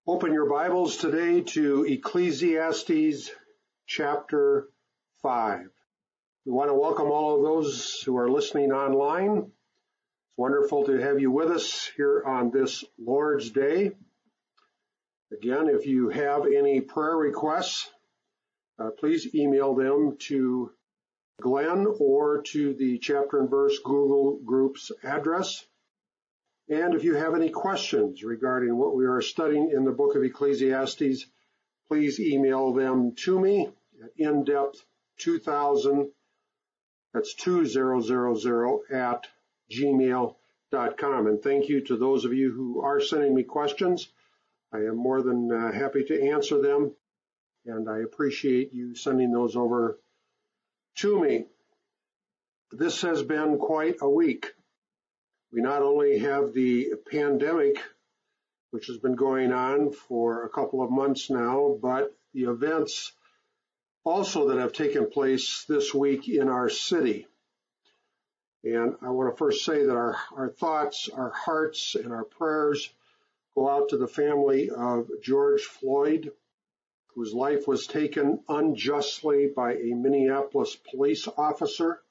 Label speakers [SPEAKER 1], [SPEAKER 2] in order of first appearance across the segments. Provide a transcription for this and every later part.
[SPEAKER 1] Open your Bibles today to Ecclesiastes chapter 5. We want to welcome all of those who are listening online. It's wonderful to have you with us here on this Lord's Day. Again, if you have any prayer requests, please email them to Glenn or to the Chapter and Verse Google Groups address. And if you have any questions regarding what we are studying in the book of Ecclesiastes, please email them to me at indepth2000, that's 2000 at gmail.com. And thank you to those of you who are sending me questions. I am more than happy to answer them, and I appreciate you sending those over to me. This has been quite a week. We not only have the pandemic, which has been going on for a couple of months now, but the events also that have taken place this week in our city. And I want to first say that our thoughts, our hearts, and our prayers go out to the family of George Floyd, whose life was taken unjustly by a Minneapolis police officer.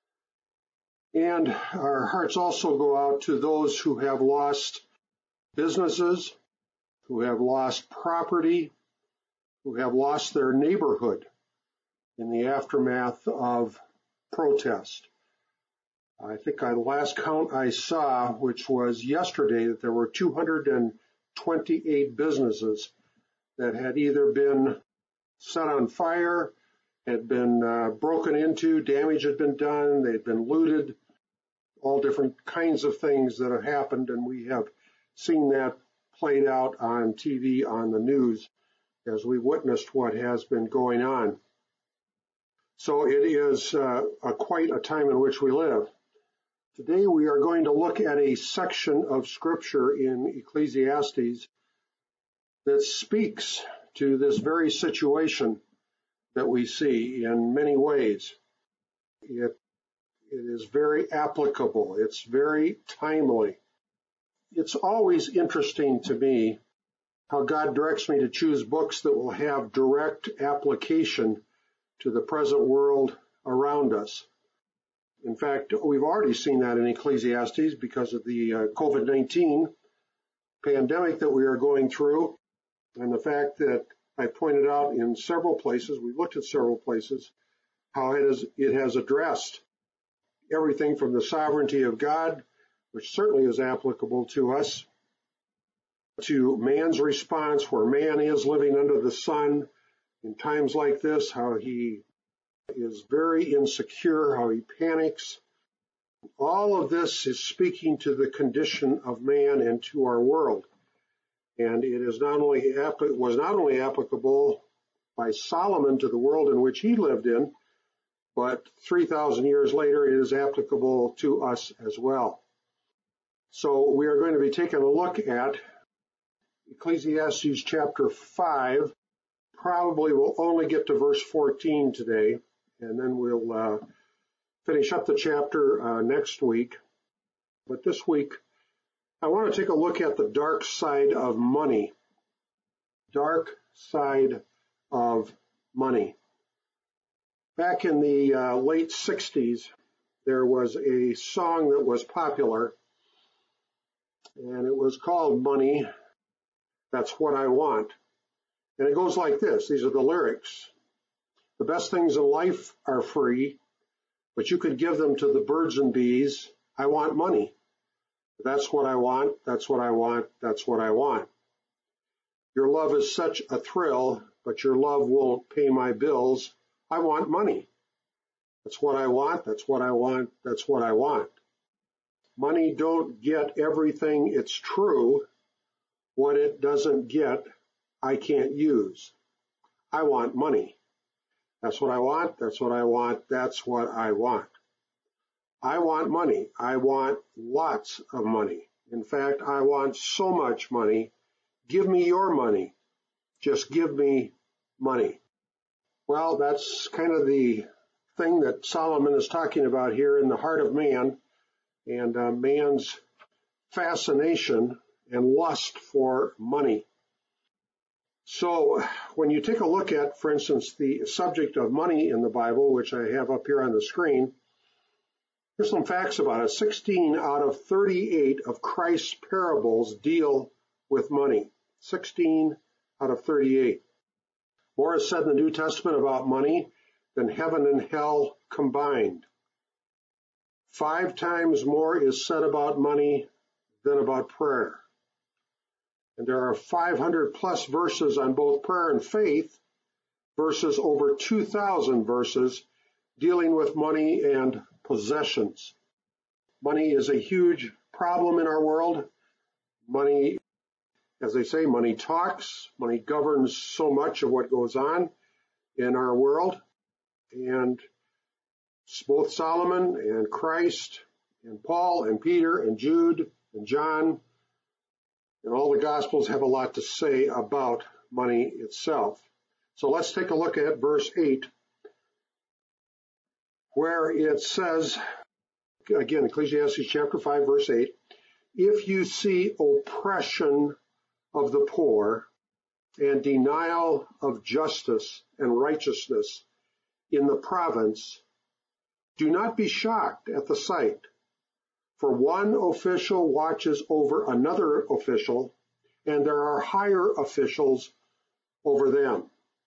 [SPEAKER 1] And our hearts also go out to those who have lost businesses, who have lost property, who have lost their neighborhood in the aftermath of protest. I think the last count I saw, which was yesterday, that there were 228 businesses that had either been set on fire, had been broken into, damage had been done, they had been looted, all different kinds of things that have happened, and we have seen that played out on TV, on the news, as we witnessed what has been going on. So it is quite a time in which we live. Today we are going to look at a section of Scripture in Ecclesiastes that speaks to this very situation that we see in many ways. It is very applicable. It's very timely. It's always interesting to me how God directs me to choose books that will have direct application to the present world around us. In fact, we've already seen that in Ecclesiastes because of the COVID-19 pandemic that we are going through, and the fact that I pointed out in several places, we looked at several places, how it has addressed everything from the sovereignty of God, which certainly is applicable to us, to man's response, where man is living under the sun in times like this, how he is very insecure, how he panics. All of this is speaking to the condition of man and to our world. And it is was not only applicable by Solomon to the world in which he lived in, but 3,000 years later it is applicable to us as well. So we are going to be taking a look at Ecclesiastes chapter 5. Probably we'll only get to verse 14 today, and then we'll finish up the chapter next week. But this week, I want to take a look at the dark side of money. Dark side of money. Back in the late 60s, there was a song that was popular, and it was called Money, That's What I Want. And it goes like this. These are the lyrics. The best things in life are free, but you could give them to the birds and bees. I want money. That's what I want. That's what I want. That's what I want. Your love is such a thrill, but your love won't pay my bills. I want money. That's what I want. That's what I want. That's what I want. Money don't get everything. It's true. What it doesn't get, I can't use. I want money. That's what I want. That's what I want. That's what I want. I want money. I want lots of money. In fact, I want so much money. Give me your money. Just give me money. Well, that's kind of the thing that Solomon is talking about here in the heart of man and man's fascination and lust for money. So when you take a look at, for instance, the subject of money in the Bible, which I have up here on the screen, here's some facts about it. 16 out of 38 of Christ's parables deal with money. 16 out of 38. More is said in the New Testament about money than heaven and hell combined. 5 times more is said about money than about prayer. And there are 500 plus verses on both prayer and faith, versus over 2,000 verses dealing with money and possessions. Money is a huge problem in our world. Money, as they say, money talks. Money governs so much of what goes on in our world. And both Solomon and Christ and Paul and Peter and Jude and John and all the Gospels have a lot to say about money itself. So let's take a look at verse 8, where it says, again, Ecclesiastes chapter 5, verse 8, if you see oppression of the poor and denial of justice and righteousness in the province, do not be shocked at the sight. For one official watches over another official, and there are higher officials over them.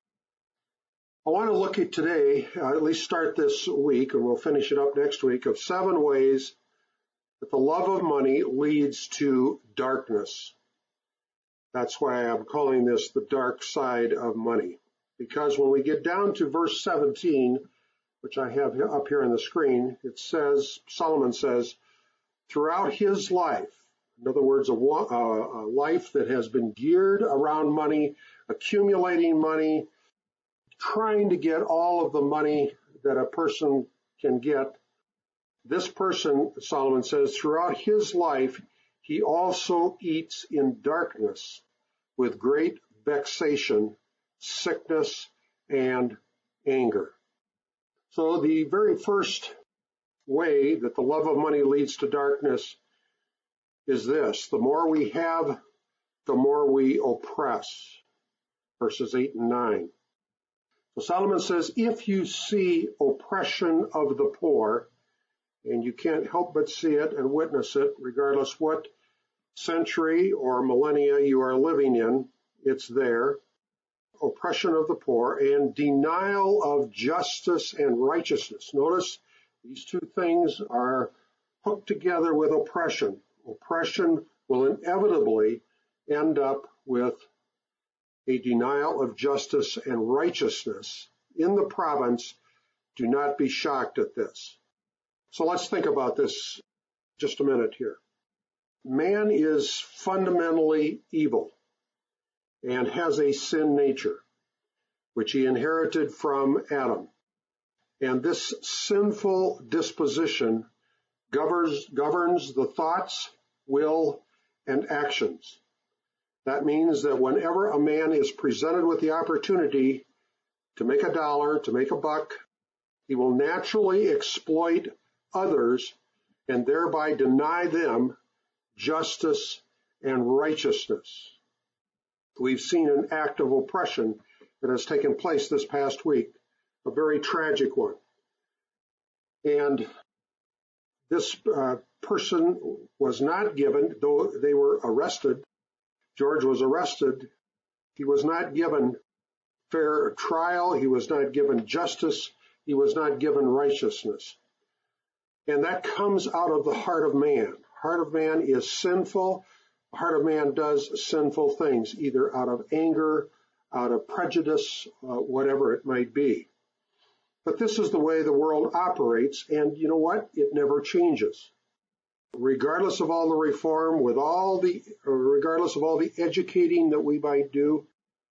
[SPEAKER 1] I want to look at today, at least start this week, and we'll finish it up next week, of 7 ways that the love of money leads to darkness. That's why I'm calling this the dark side of money. Because when we get down to verse 17, which I have up here on the screen, it says, Solomon says, throughout his life, in other words, a life that has been geared around money, accumulating money, trying to get all of the money that a person can get. This person, Solomon says, throughout his life, he also eats in darkness with great vexation, sickness, and anger. So the very first way that the love of money leads to darkness is this: the more we have, the more we oppress. Verses 8 and 9. So Solomon says, if you see oppression of the poor, and you can't help but see it and witness it, regardless what century or millennia you are living in, it's there. Oppression of the poor and denial of justice and righteousness. Notice these two things are hooked together with oppression. Oppression will inevitably end up with a denial of justice and righteousness in the province. Do not be shocked at this. So let's think about this just a minute here. Man is fundamentally evil and has a sin nature, which he inherited from Adam. And this sinful disposition governs the thoughts, will, and actions. That means that whenever a man is presented with the opportunity to make a dollar, to make a buck, he will naturally exploit others and thereby deny them justice and righteousness. We've seen an act of oppression that has taken place this past week, a very tragic one. And this person was not given, though they were arrested, George was arrested, he was not given fair trial, he was not given justice, he was not given righteousness. And that comes out of the heart of man. Heart of man is sinful. The heart of man does sinful things, either out of anger, out of prejudice, whatever it might be. But this is the way the world operates, and you know what? It never changes. Regardless of all the reform, regardless of all the educating that we might do,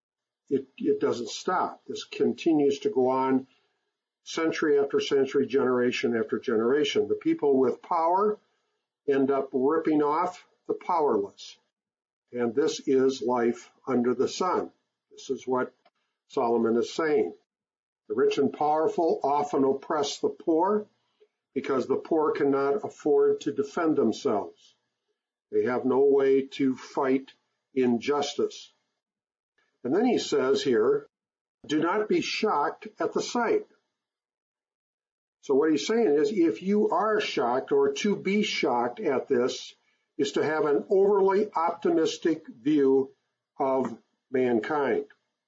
[SPEAKER 1] it doesn't stop. This continues to go on century after century, generation after generation. The people with power end up ripping off the powerless. And this is life under the sun. This is what Solomon is saying. The rich and powerful often oppress the poor because the poor cannot afford to defend themselves. They have no way to fight injustice. And then he says here, do not be shocked at the sight. So what he's saying is, if you are shocked, or to be shocked at this, is to have an overly optimistic view of mankind.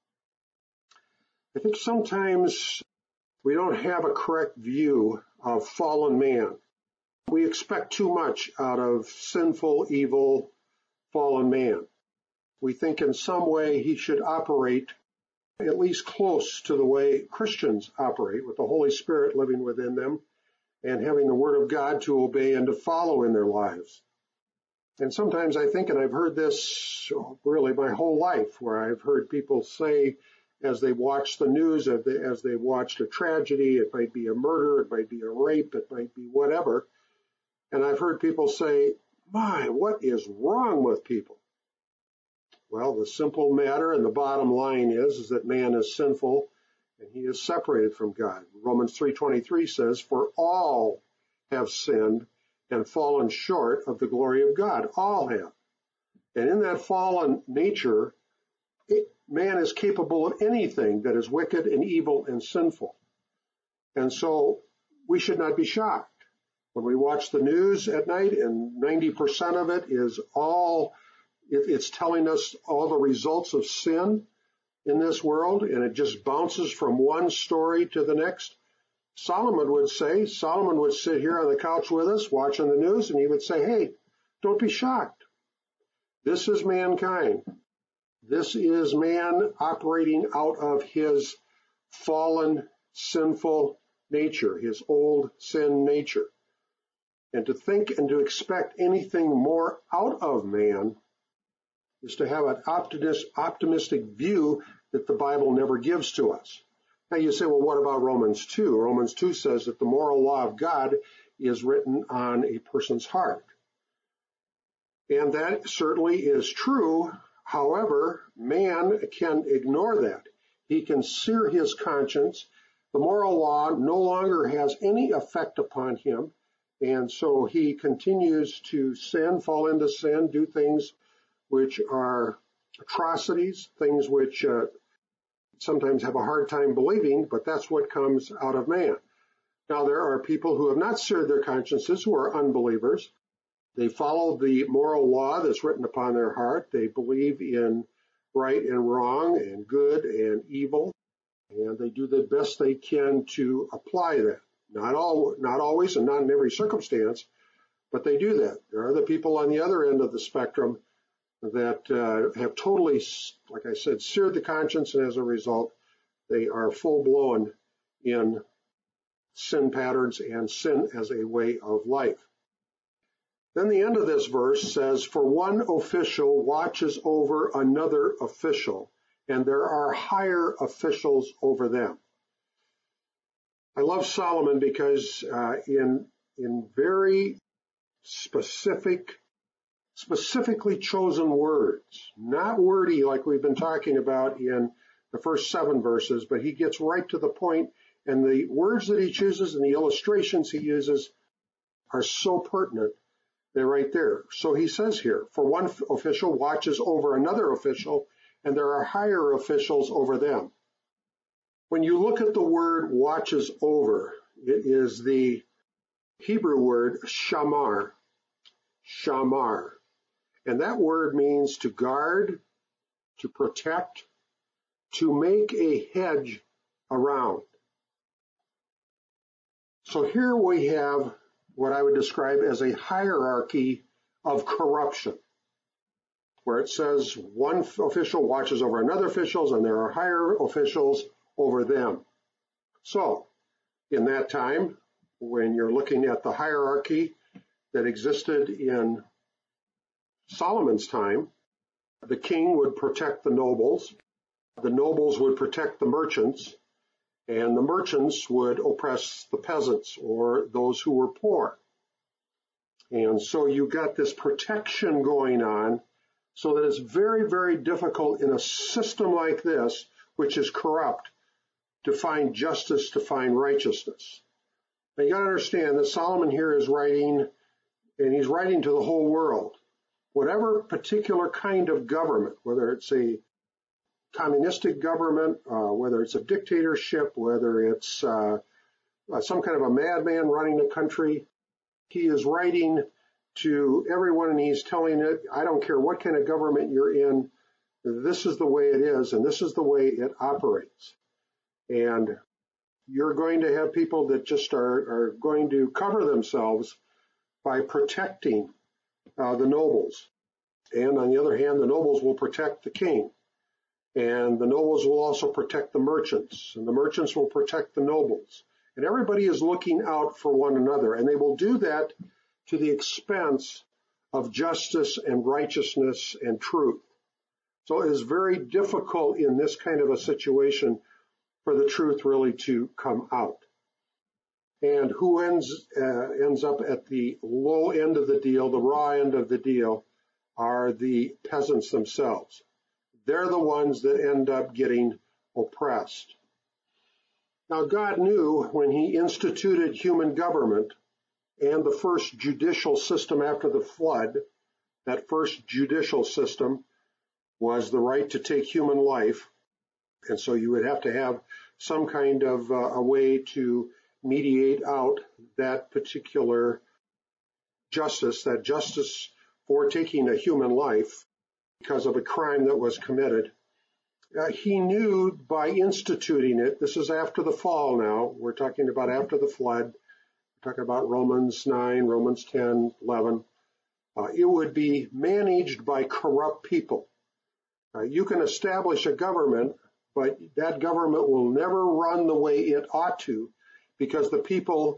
[SPEAKER 1] I think sometimes we don't have a correct view of fallen man. We expect too much out of sinful, evil, fallen man. We think in some way he should operate at least close to the way Christians operate, with the Holy Spirit living within them and having the Word of God to obey and to follow in their lives. And sometimes I think, and I've heard this really my whole life, where I've heard people say, as they watch the news, as they watched a tragedy, it might be a murder, it might be a rape, it might be whatever, and I've heard people say, my, what is wrong with people? Well, the simple matter and the bottom line is that man is sinful and he is separated from God. Romans 3:23 says, for all have sinned and fallen short of the glory of God. All have. And in that fallen nature, man is capable of anything that is wicked and evil and sinful. And so we should not be shocked. When we watch the news at night, and 90% of it is it's telling us all the results of sin in this world, and it just bounces from one story to the next. Solomon would sit here on the couch with us watching the news, and he would say, hey, don't be shocked. This is mankind. This is man operating out of his fallen, sinful nature, his old sin nature. And to think and to expect anything more out of man is to have an optimistic view that the Bible never gives to us. Now you say, well, what about Romans 2? Romans 2 says that the moral law of God is written on a person's heart. And that certainly is true. However, man can ignore that. He can sear his conscience. The moral law no longer has any effect upon him. And so he continues to sin, fall into sin, do things which are atrocities, things which sometimes have a hard time believing, but that's what comes out of man. Now, there are people who have not seared their consciences, who are unbelievers. They follow the moral law that's written upon their heart. They believe in right and wrong and good and evil, and they do the best they can to apply that. Not always and not in every circumstance, but they do that. There are the people on the other end of the spectrum that have totally, like I said, seared the conscience, and as a result, they are full-blown in sin patterns and sin as a way of life. Then the end of this verse says, for one official watches over another official, and there are higher officials over them. I love Solomon because in very specifically chosen words, not wordy like we've been talking about in the first 7 verses, but he gets right to the point, and the words that he chooses and the illustrations he uses are so pertinent. They're right there. So he says here, for one official watches over another official, and there are higher officials over them. When you look at the word watches over, it is the Hebrew word shamar. And that word means to guard, to protect, to make a hedge around. So here we have what I would describe as a hierarchy of corruption, where it says one official watches over another official, and there are higher officials over them. So, in that time, when you're looking at the hierarchy that existed in Solomon's time, the king would protect the nobles would protect the merchants, and the merchants would oppress the peasants or those who were poor. And so you got this protection going on, so that it's very, very difficult in a system like this, which is corrupt, to find justice, to find righteousness. Now you got to understand that Solomon here is writing, and he's writing to the whole world. Whatever particular kind of government, whether it's a communistic government, whether it's a dictatorship, whether it's some kind of a madman running a country. He is writing to everyone and he's telling it, I don't care what kind of government you're in, this is the way it is and this is the way it operates. And you're going to have people that just are going to cover themselves by protecting the nobles. And on the other hand, the nobles will protect the king. And the nobles will also protect the merchants. And the merchants will protect the nobles. And everybody is looking out for one another. And they will do that to the expense of justice and righteousness and truth. So it is very difficult in this kind of a situation for the truth really to come out. And who ends up at the low end of the deal, the raw end of the deal, are the peasants themselves. They're the ones that end up getting oppressed. Now, God knew when he instituted human government and the first judicial system after the flood, that first judicial system was the right to take human life. And so you would have to have some kind of a way to mediate out that particular justice, that justice for taking a human life because of a crime that was committed. He knew by instituting it, this is after the fall now, we're talking about after the flood, we're talking about Romans 9, Romans 10, 11, it would be managed by corrupt people. You can establish a government, but that government will never run the way it ought to because the people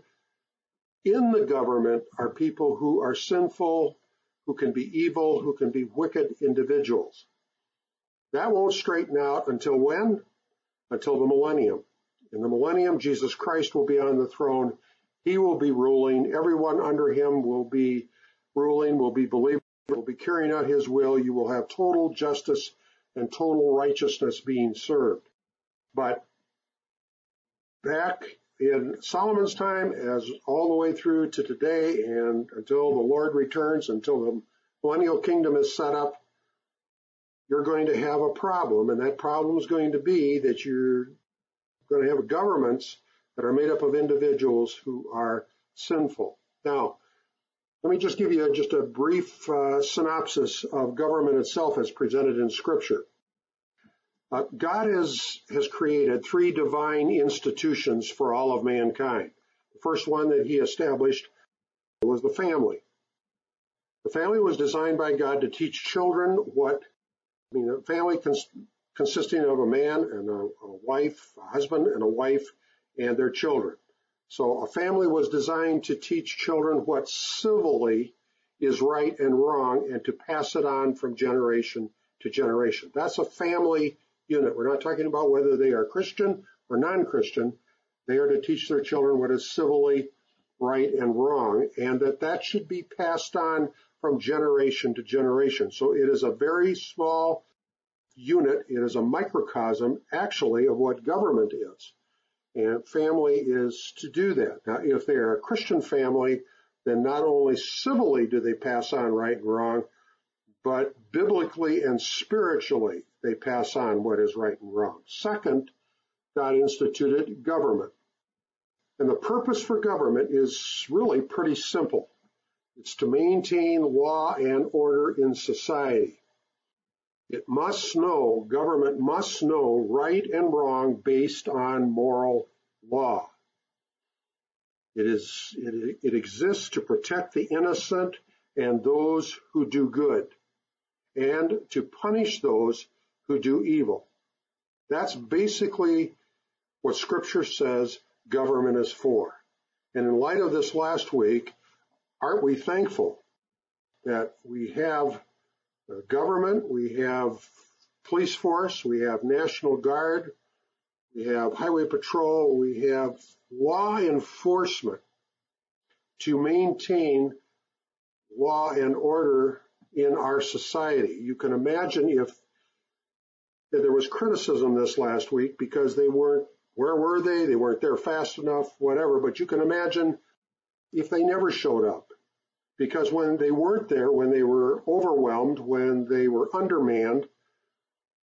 [SPEAKER 1] in the government are people who are sinful, who can be evil, who can be wicked individuals. That won't straighten out until when? Until the millennium. In the millennium, Jesus Christ will be on the throne. He will be ruling. Everyone under him will be ruling, will be believing, will be carrying out his will. You will have total justice and total righteousness being served. But back in Solomon's time, as all the way through to today and until the Lord returns, until the millennial kingdom is set up, you're going to have a problem, and that problem is going to be that you're going to have governments that are made up of individuals who are sinful. Now, let me just give you just a brief synopsis of government itself as presented in Scripture. God has created three divine institutions for all of mankind. The first one that he established was the family. The family was designed by God to teach children a family consisting of a man and a wife, a husband and a wife, and their children. So a family was designed to teach children what civilly is right and wrong and to pass it on from generation to generation. That's a family unit. We're not talking about whether they are Christian or non-Christian. They are to teach their children what is civilly right and wrong, and that should be passed on from generation to generation. So it is a very small unit. It is a microcosm, actually, of what government is. And family is to do that. Now, if they are a Christian family, then not only civilly do they pass on right and wrong, but biblically and spiritually they pass on what is right and wrong. Second, God instituted government. And the purpose for government is really pretty simple. It's to maintain law and order in society. Government must know right and wrong based on moral law. It exists to protect the innocent and those who do good, and to punish those who do evil. That's basically what Scripture says government is for. And in light of this last week, aren't we thankful that we have government, we have police force, we have National Guard, we have Highway Patrol, we have law enforcement to maintain law and order in our society. You can imagine if there was criticism this last week because where were they? They weren't there fast enough, whatever. But you can imagine if they never showed up. Because when they weren't there, when they were overwhelmed, when they were undermanned,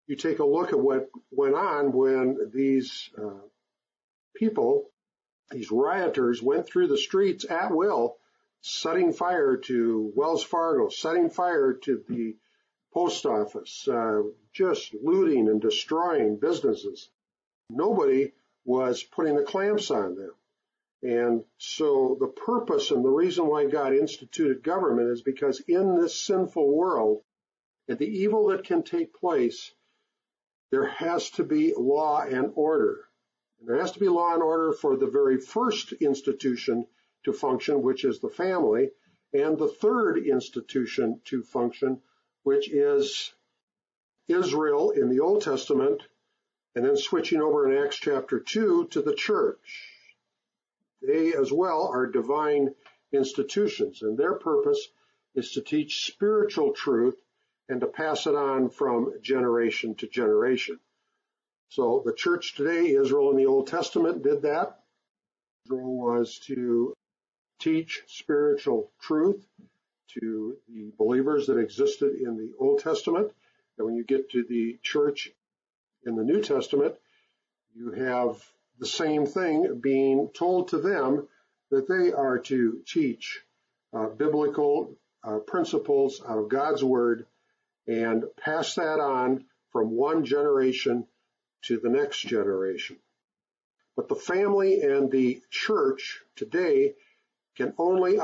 [SPEAKER 1] you take a look at what went on when these people, these rioters, went through the streets at will, setting fire to Wells Fargo, setting fire to the post office, just looting and destroying businesses. Nobody was putting the clamps on them. And so the purpose and the reason why God instituted government is because in this sinful world, and the evil that can take place, there has to be law and order. And there has to be law and order for the very first institution to function, which is the family, and the third institution to function, which is Israel in the Old Testament, and then switching over in Acts chapter 2 to the church. They as well are divine institutions, and their purpose is to teach spiritual truth and to pass it on from generation to generation. So the church today, Israel in the Old Testament, did that. Israel was to teach spiritual truth to the believers that existed in the Old Testament. And when you get to the church in the New Testament, you have the same thing being told to them, that they are to teach biblical principles out of God's Word and pass that on from one generation to the next generation. But the family and the church today can only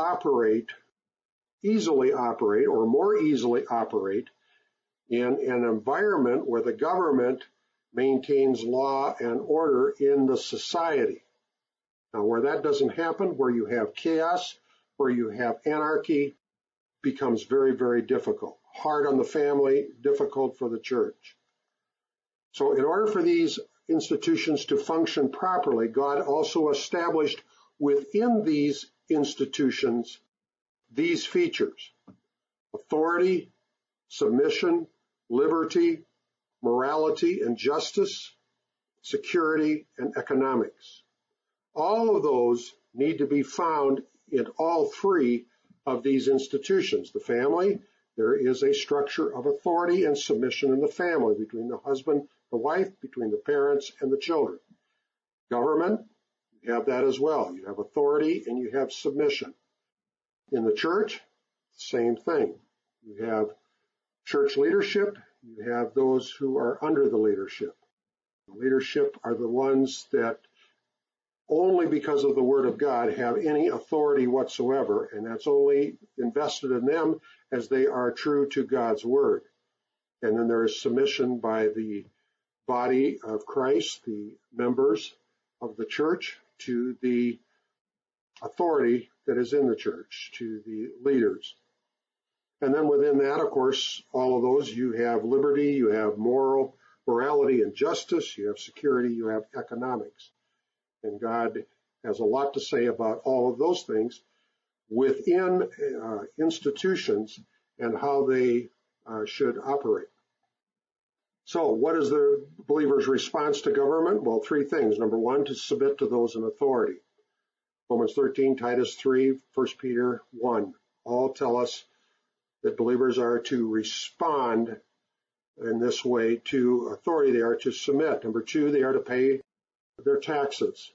[SPEAKER 1] easily operate, or more easily operate, in an environment where the government maintains law and order in the society. Now, where that doesn't happen, where you have chaos, where you have anarchy, becomes very, very difficult. Hard on the family, difficult for the church. So in order for these institutions to function properly, God also established within these institutions these features: authority, submission, liberty, morality and justice, security, and economics. All of those need to be found in all three of these institutions. The family, there is a structure of authority and submission in the family between the husband, the wife, between the parents and the children. Government, you have that as well. You have authority and you have submission. In the church, same thing. You have church leadership. You have those who are under the leadership. The leadership are the ones that only because of the Word of God have any authority whatsoever, and that's only invested in them as they are true to God's Word. And then there is submission by the body of Christ, the members of the church, to the authority that is in the church, to the leaders. And then within that, of course, all of those, you have liberty, you have morality and justice, you have security, you have economics. And God has a lot to say about all of those things within institutions and how they should operate. So what is the believer's response to government? Well, three things. Number one, to submit to those in authority. Romans 13, Titus 3, 1 Peter 1, all tell us that believers are to respond in this way to authority. They are to submit. Number two, they are to pay their taxes.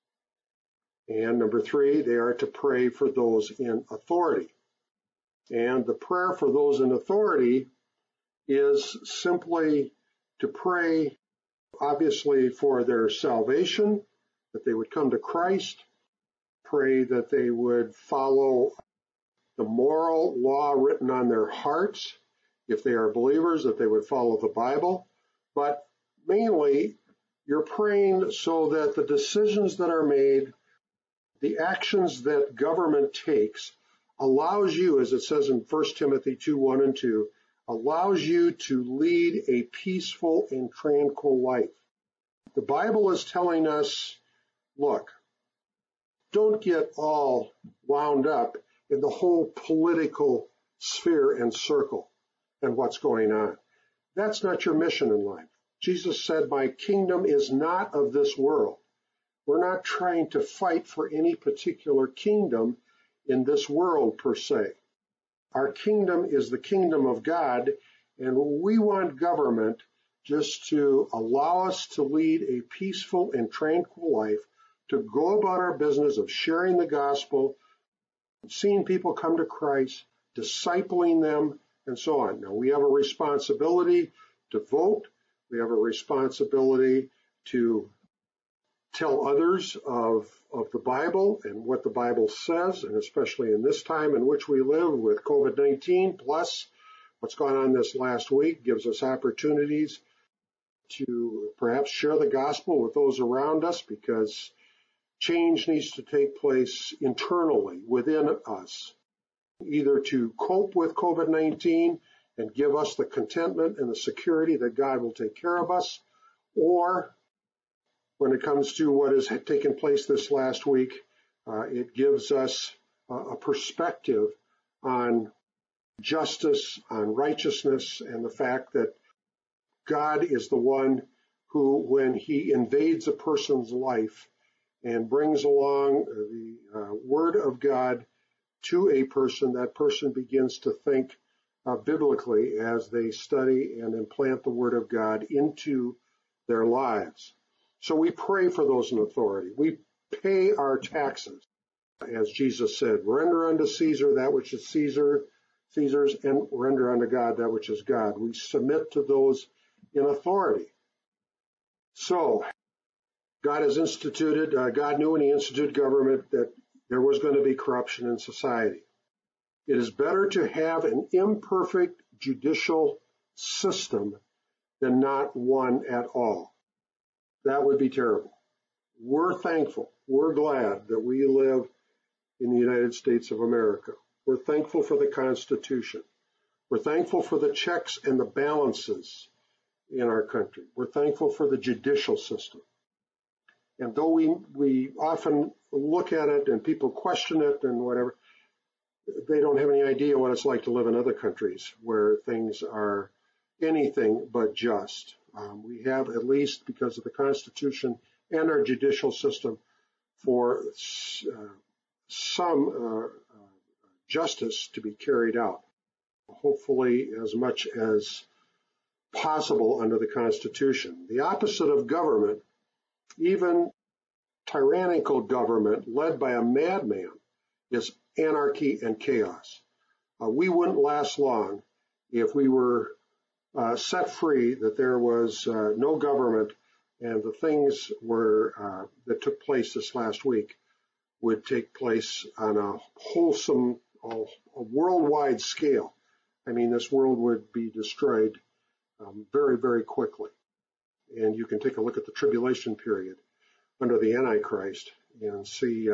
[SPEAKER 1] And number three, they are to pray for those in authority. And the prayer for those in authority is simply to pray, obviously, for their salvation, that they would come to Christ, pray that they would follow the moral law written on their hearts, if they are believers, that they would follow the Bible. But mainly, you're praying so that the decisions that are made, the actions that government takes, allows you, as it says in 1 Timothy 2, 1 and 2, allows you to lead a peaceful and tranquil life. The Bible is telling us, look, don't get all wound up in the whole political sphere and circle and what's going on. That's not your mission in life. Jesus said, my kingdom is not of this world. We're not trying to fight for any particular kingdom in this world per se. Our kingdom is the kingdom of God, and we want government just to allow us to lead a peaceful and tranquil life, to go about our business of sharing the gospel, seeing people come to Christ, discipling them, and so on. Now, we have a responsibility to vote. We have a responsibility to tell others of the Bible and what the Bible says, and especially in this time in which we live with COVID-19, plus what's gone on this last week, gives us opportunities to perhaps share the gospel with those around us, because change needs to take place internally within us, either to cope with COVID-19 and give us the contentment and the security that God will take care of us, or when it comes to what has taken place this last week, it gives us a perspective on justice, on righteousness, and the fact that God is the one who, when he invades a person's life and brings along the word of God to a person, that person begins to think biblically as they study and implant the word of God into their lives. So we pray for those in authority. We pay our taxes, as Jesus said, render unto Caesar that which is Caesar's, and render unto God that which is God. We submit to those in authority. So God has instituted, God knew when he instituted government that there was going to be corruption in society. It is better to have an imperfect judicial system than not one at all. That would be terrible. We're thankful. We're glad that we live in the United States of America. We're thankful for the Constitution. We're thankful for the checks and the balances in our country. We're thankful for the judicial system. And though we often look at it and people question it and whatever, they don't have any idea what it's like to live in other countries where things are anything but just. We have, at least because of the Constitution and our judicial system, for some justice to be carried out, hopefully as much as possible under the Constitution. The opposite of government, even tyrannical government led by a madman, is anarchy and chaos. We wouldn't last long if we were set free, that there was no government, and the things that took place this last week would take place on a wholesome, a worldwide scale. I mean, this world would be destroyed very, very quickly. And you can take a look at the tribulation period under the Antichrist and see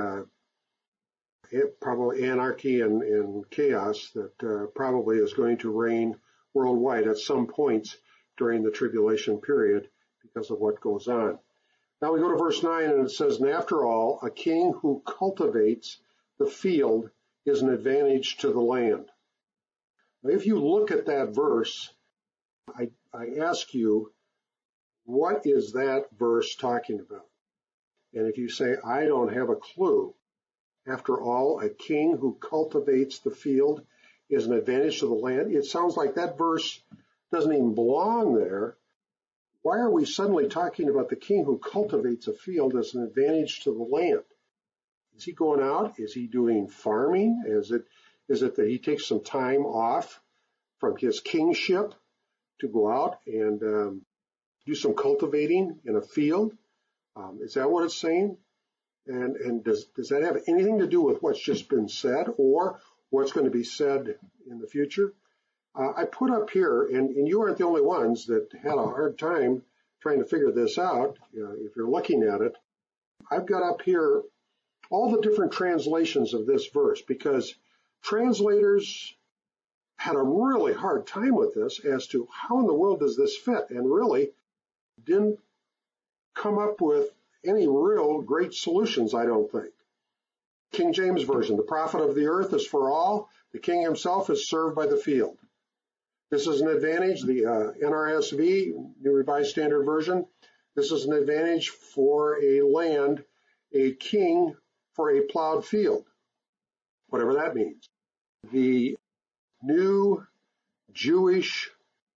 [SPEAKER 1] probably anarchy and chaos that probably is going to reign worldwide at some points during the tribulation period because of what goes on. Now we go to verse 9, and it says, and after all, a king who cultivates the field is an advantage to the land. Now, if you look at that verse, I ask you, what is that verse talking about? And if you say, I don't have a clue, after all, a king who cultivates the field is an advantage to the land, it sounds like that verse doesn't even belong there. Why are we suddenly talking about the king who cultivates a field as an advantage to the land? Is he going out? Is he doing farming? Is it that he takes some time off from his kingship to go out and do some cultivating in a field? Is that what it's saying? And does that have anything to do with what's just been said or what's going to be said in the future? I put up here, and you aren't the only ones that had a hard time trying to figure this out, if you're looking at it. I've got up here all the different translations of this verse, because translators had a really hard time with this as to how in the world does this fit, and really didn't come up with any real great solutions, I don't think. King James Version, the profit of the earth is for all. The king himself is served by the field. This is an advantage. The NRSV, New Revised Standard Version, this is an advantage for a land, a king for a plowed field, whatever that means. The New Jewish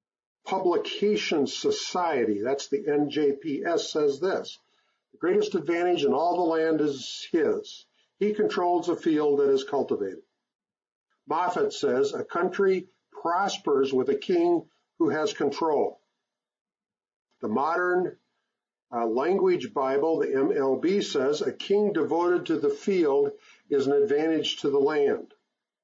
[SPEAKER 1] Publication Society, that's the NJPS, says this: the greatest advantage in all the land is his. He controls a field that is cultivated. Moffat says a country prospers with a king who has control. The Modern Language Bible, the MLB, says a king devoted to the field is an advantage to the land.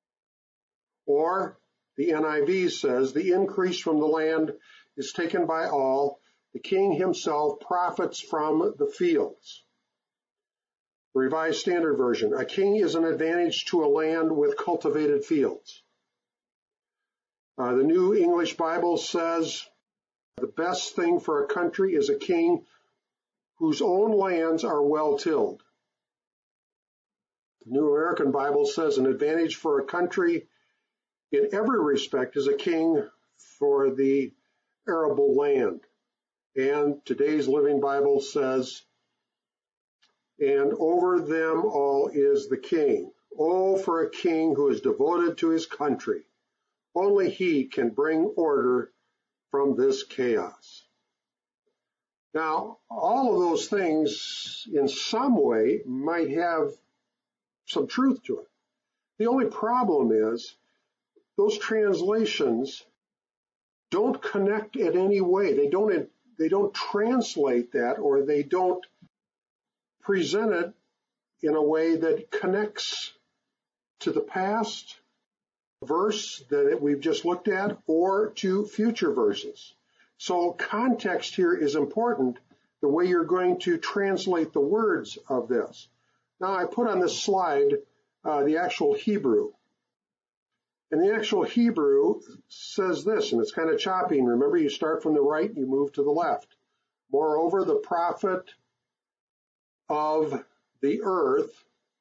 [SPEAKER 1] Or the NIV says the increase from the land is taken by all. The king himself profits from the fields. The Revised Standard Version, a king is an advantage to a land with cultivated fields. The New English Bible says the best thing for a country is a king whose own lands are well tilled. The New American Bible says an advantage for a country in every respect is a king for the arable land. And today's Living Bible says, and over them all is the king. Oh, for a king who is devoted to his country. Only he can bring order from this chaos. Now, all of those things in some way might have some truth to it. The only problem is those translations don't connect in any way. They don't translate that, or they don't present it in a way that connects to the past verse that we've just looked at or to future verses. So context here is important, the way you're going to translate the words of this. Now I put on this slide the actual Hebrew. And the actual Hebrew says this, and it's kind of choppy. And remember, you start from the right and you move to the left. Moreover, the prophet of the earth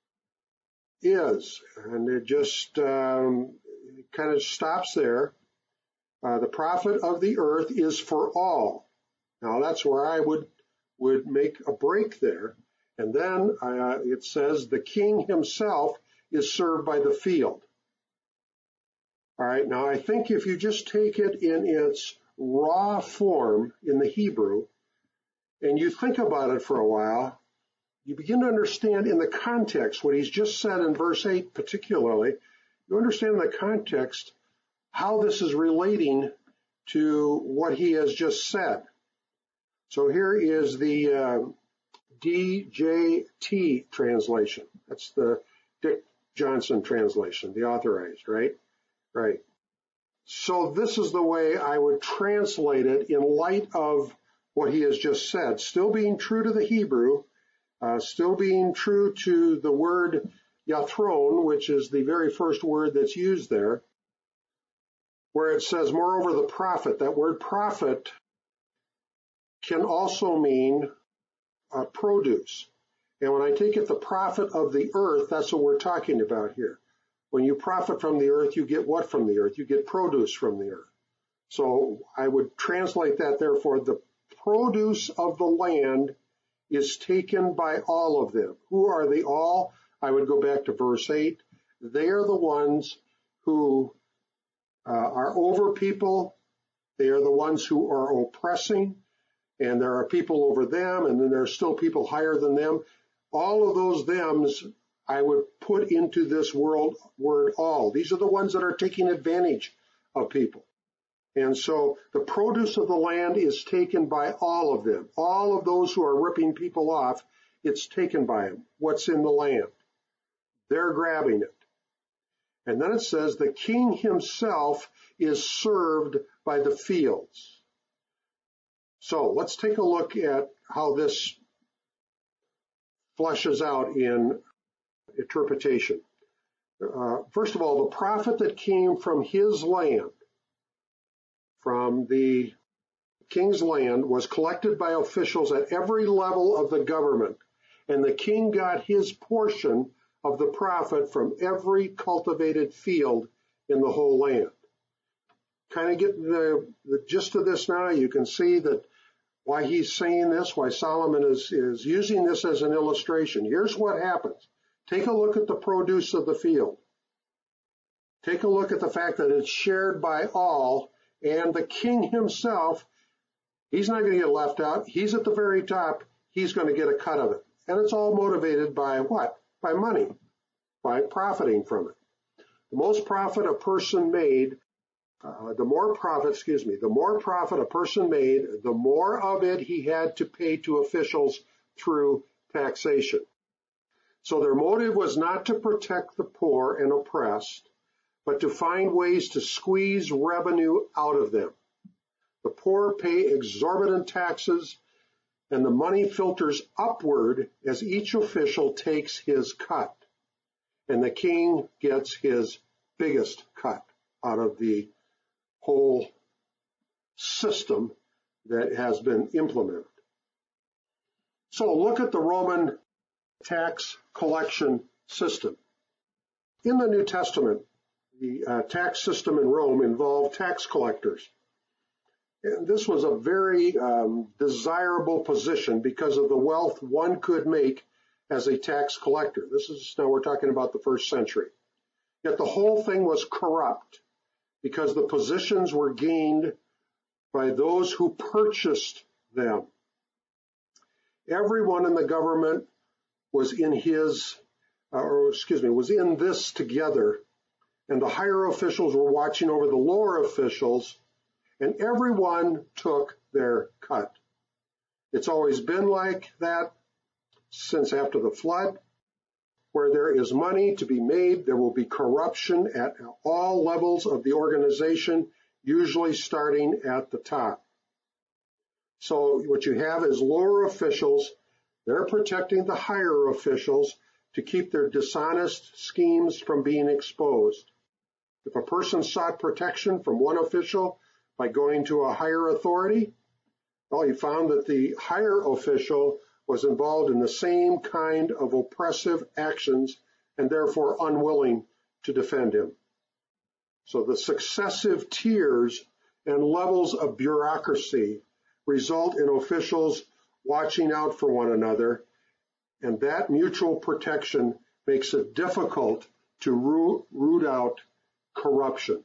[SPEAKER 1] is, and it just kind of stops there. The prophet of the earth is for all. Now that's where I would make a break there. And then it says the king himself is served by the field. All right, now I think if you just take it in its raw form in the Hebrew, and you think about it for a while, you begin to understand in the context what he's just said in verse 8 particularly. You understand in the context how this is relating to what he has just said. So here is the DJT translation. That's the Dick Johnson translation, the authorized, right? Right. So this is the way I would translate it in light of what he has just said, still being true to the Hebrew, still being true to the word yathron, which is the very first word that's used there, where it says, moreover, the prophet. That word prophet can also mean produce. And when I take it the prophet of the earth, that's what we're talking about here. When you profit from the earth, you get what from the earth? You get produce from the earth. So I would translate that, therefore, the produce of the land is taken by all of them. Who are they all? I would go back to verse 8. They are the ones who are over people. They are the ones who are oppressing, and there are people over them, and then there are still people higher than them. All of those thems I would put into this word all. These are the ones that are taking advantage of people. And so the produce of the land is taken by all of them. All of those who are ripping people off, it's taken by them. What's in the land? They're grabbing it. And then it says the king himself is served by the fields. So let's take a look at how this fleshes out in interpretation. First of all, the prophet that came from his land, from the king's land, was collected by officials at every level of the government, and the king got his portion of the profit from every cultivated field in the whole land. Kind of get the gist of this now. You can see that why he's saying this, why Solomon is using this as an illustration. Here's what happens. Take a look at the produce of the field. Take a look at the fact that it's shared by all, And the king himself, he's not going to get left out. He's at the very top. He's going to get a cut of it. And it's all motivated by what? By money, by profiting from it. The most profit a person made, the more profit a person made, the more of it he had to pay to officials through taxation. So their motive was not to protect the poor and oppressed, but to find ways to squeeze revenue out of them. The poor pay exorbitant taxes, and the money filters upward as each official takes his cut. And the king gets his biggest cut out of the whole system that has been implemented. So look at the Roman tax collection system. In the New Testament, the tax system in Rome involved tax collectors. And this was a very desirable position because of the wealth one could make as a tax collector. Now we're talking about the first century. Yet the whole thing was corrupt because the positions were gained by those who purchased them. Everyone in the government was in this together, and the higher officials were watching over the lower officials, and everyone took their cut. It's always been like that since after the flood. Where there is money to be made, there will be corruption at all levels of the organization, usually starting at the top. So what you have is lower officials. They're protecting the higher officials to keep their dishonest schemes from being exposed. If a person sought protection from one official by going to a higher authority, well, he found that the higher official was involved in the same kind of oppressive actions and therefore unwilling to defend him. So the successive tiers and levels of bureaucracy result in officials watching out for one another, and that mutual protection makes it difficult to root out corruption.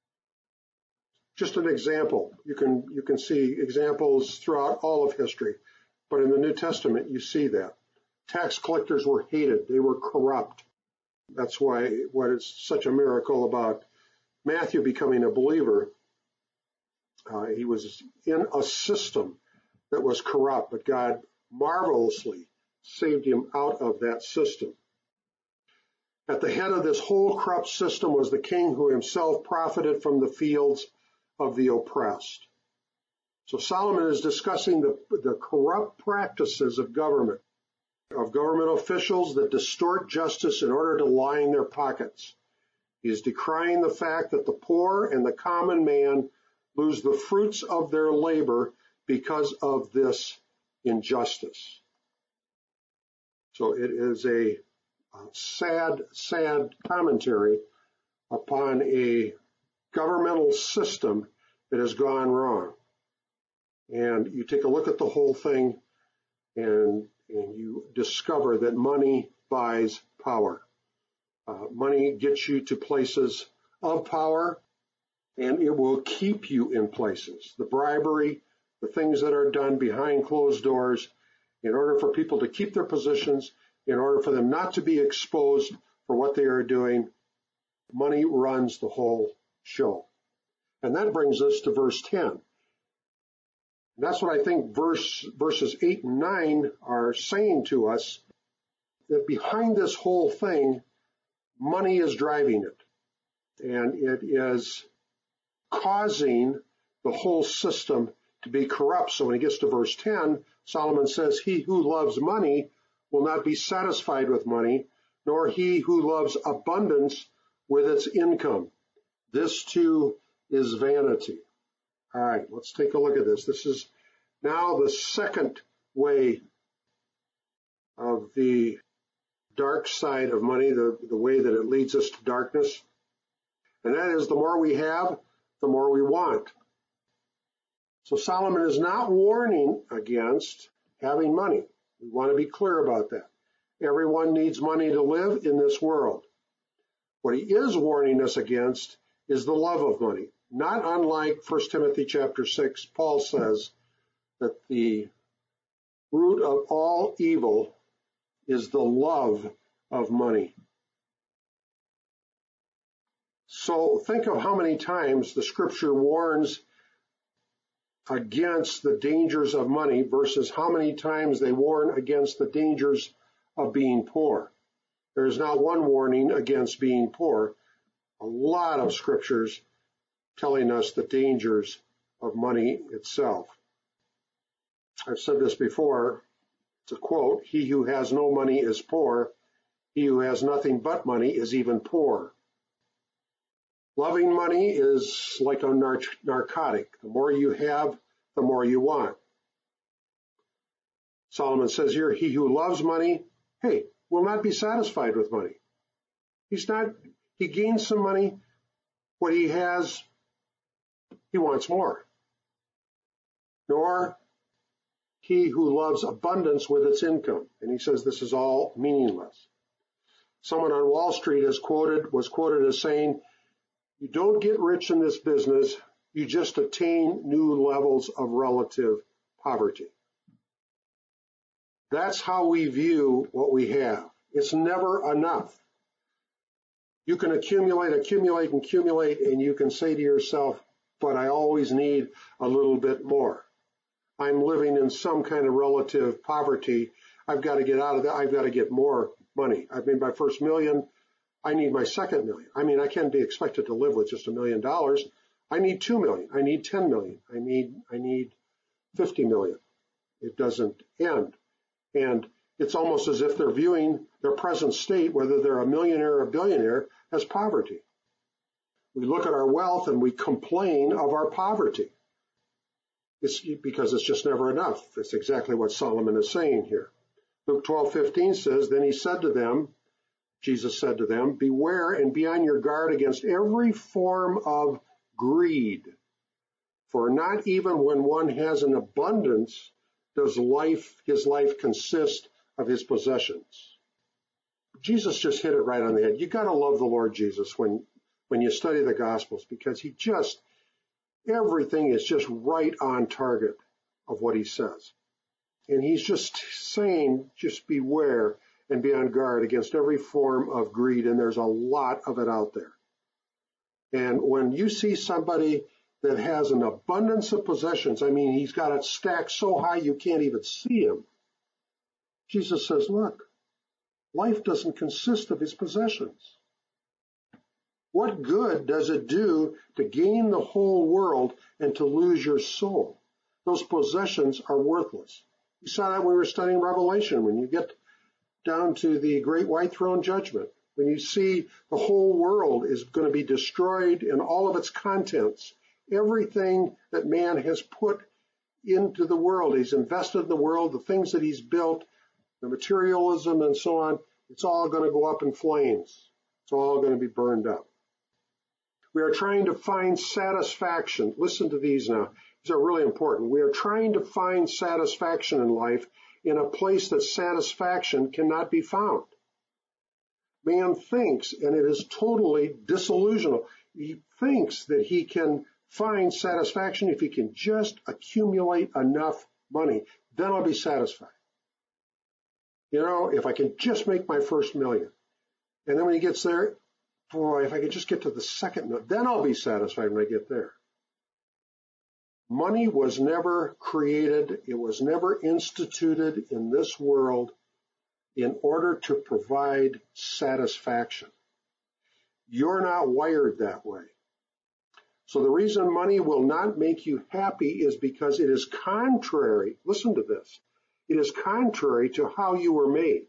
[SPEAKER 1] Just an example. You can see examples throughout all of history. But in the New Testament, you see that. Tax collectors were hated. They were corrupt. That's what is such a miracle about Matthew becoming a believer. He was in a system that was corrupt, but God marvelously saved him out of that system. At the head of this whole corrupt system was the king who himself profited from the fields of the oppressed. So Solomon is discussing the corrupt practices of government officials that distort justice in order to line their pockets. He is decrying the fact that the poor and the common man lose the fruits of their labor because of this injustice. So it is a sad, sad commentary upon a governmental system that has gone wrong. And you take a look at the whole thing and you discover that money buys power. Money gets you to places of power, and it will keep you in places. The bribery, the things that are done behind closed doors, in order for people to keep their positions, in order for them not to be exposed for what they are doing, money runs the whole show. And that brings us to verse 10. And that's what I think verses 8 and 9 are saying to us, that behind this whole thing, money is driving it. And it is causing the whole system to be corrupt. So when he gets to verse 10, Solomon says, "He who loves money will not be satisfied with money, nor he who loves abundance with its income. This too is vanity." All right, let's take a look at this. This is now the second way of the dark side of money, the way that it leads us to darkness. And that is, the more we have, the more we want. So Solomon is not warning against having money. We want to be clear about that. Everyone needs money to live in this world. What he is warning us against is the love of money. Not unlike 1 Timothy chapter 6, Paul says that the root of all evil is the love of money. So think of how many times the scripture warns against the dangers of money versus how many times they warn against the dangers of being poor. There is not one warning against being poor. A lot of scriptures telling us the dangers of money itself. I've said this before. It's a quote, "He who has no money is poor. He who has nothing but money is even poor." Loving money is like a narcotic. The more you have, the more you want. Solomon says here, he who loves money, will not be satisfied with money. He gains some money. What he has, he wants more. Nor he who loves abundance with its income. And he says this is all meaningless. Someone on Wall Street was quoted as saying, "You don't get rich in this business, you just attain new levels of relative poverty." That's how we view what we have. It's never enough. You can accumulate, and you can say to yourself, but I always need a little bit more. I'm living in some kind of relative poverty. I've got to get out of that. I've got to get more money. I've made my first million. I need my second million. I can't be expected to live with just $1 million. I need 2 million. I need 10 million. I need 50 million. It doesn't end. And it's almost as if they're viewing their present state, whether they're a millionaire or a billionaire, as poverty. We look at our wealth and we complain of our poverty. It's because it's just never enough. That's exactly what Solomon is saying here. Luke 12:15 says, "Then he said to them," Jesus said to them, "Beware and be on your guard against every form of greed. For not even when one has an abundance does his life consist of his possessions." Jesus just hit it right on the head. You got to love the Lord Jesus when you study the Gospels, because everything is just right on target of what he says. And he's just saying, just beware and be on guard against every form of greed. And there's a lot of it out there. And when you see somebody that has an abundance of possessions, he's got it stacked so high you can't even see him. Jesus says, look, life doesn't consist of his possessions. What good does it do to gain the whole world and to lose your soul? Those possessions are worthless. We saw that when we were studying Revelation. When you get down to the great white throne judgment, when you see the whole world is going to be destroyed in all of its contents, everything that man has put into the world, he's invested in the world, the things that he's built, the materialism and so on, it's all going to go up in flames. It's all going to be burned up. We are trying to find satisfaction. Listen to these now. These are really important. We are trying to find satisfaction in life in a place that satisfaction cannot be found. Man thinks, and it is totally disillusional, he thinks that he can find satisfaction if he can just accumulate enough money. Then I'll be satisfied. If I can just make my first million. And then when he gets there, boy, if I could just get to the second million, then I'll be satisfied when I get there. Money was never created, it was never instituted in this world in order to provide satisfaction. You're not wired that way. So the reason money will not make you happy is because it is contrary, listen to this, it is contrary to how you were made.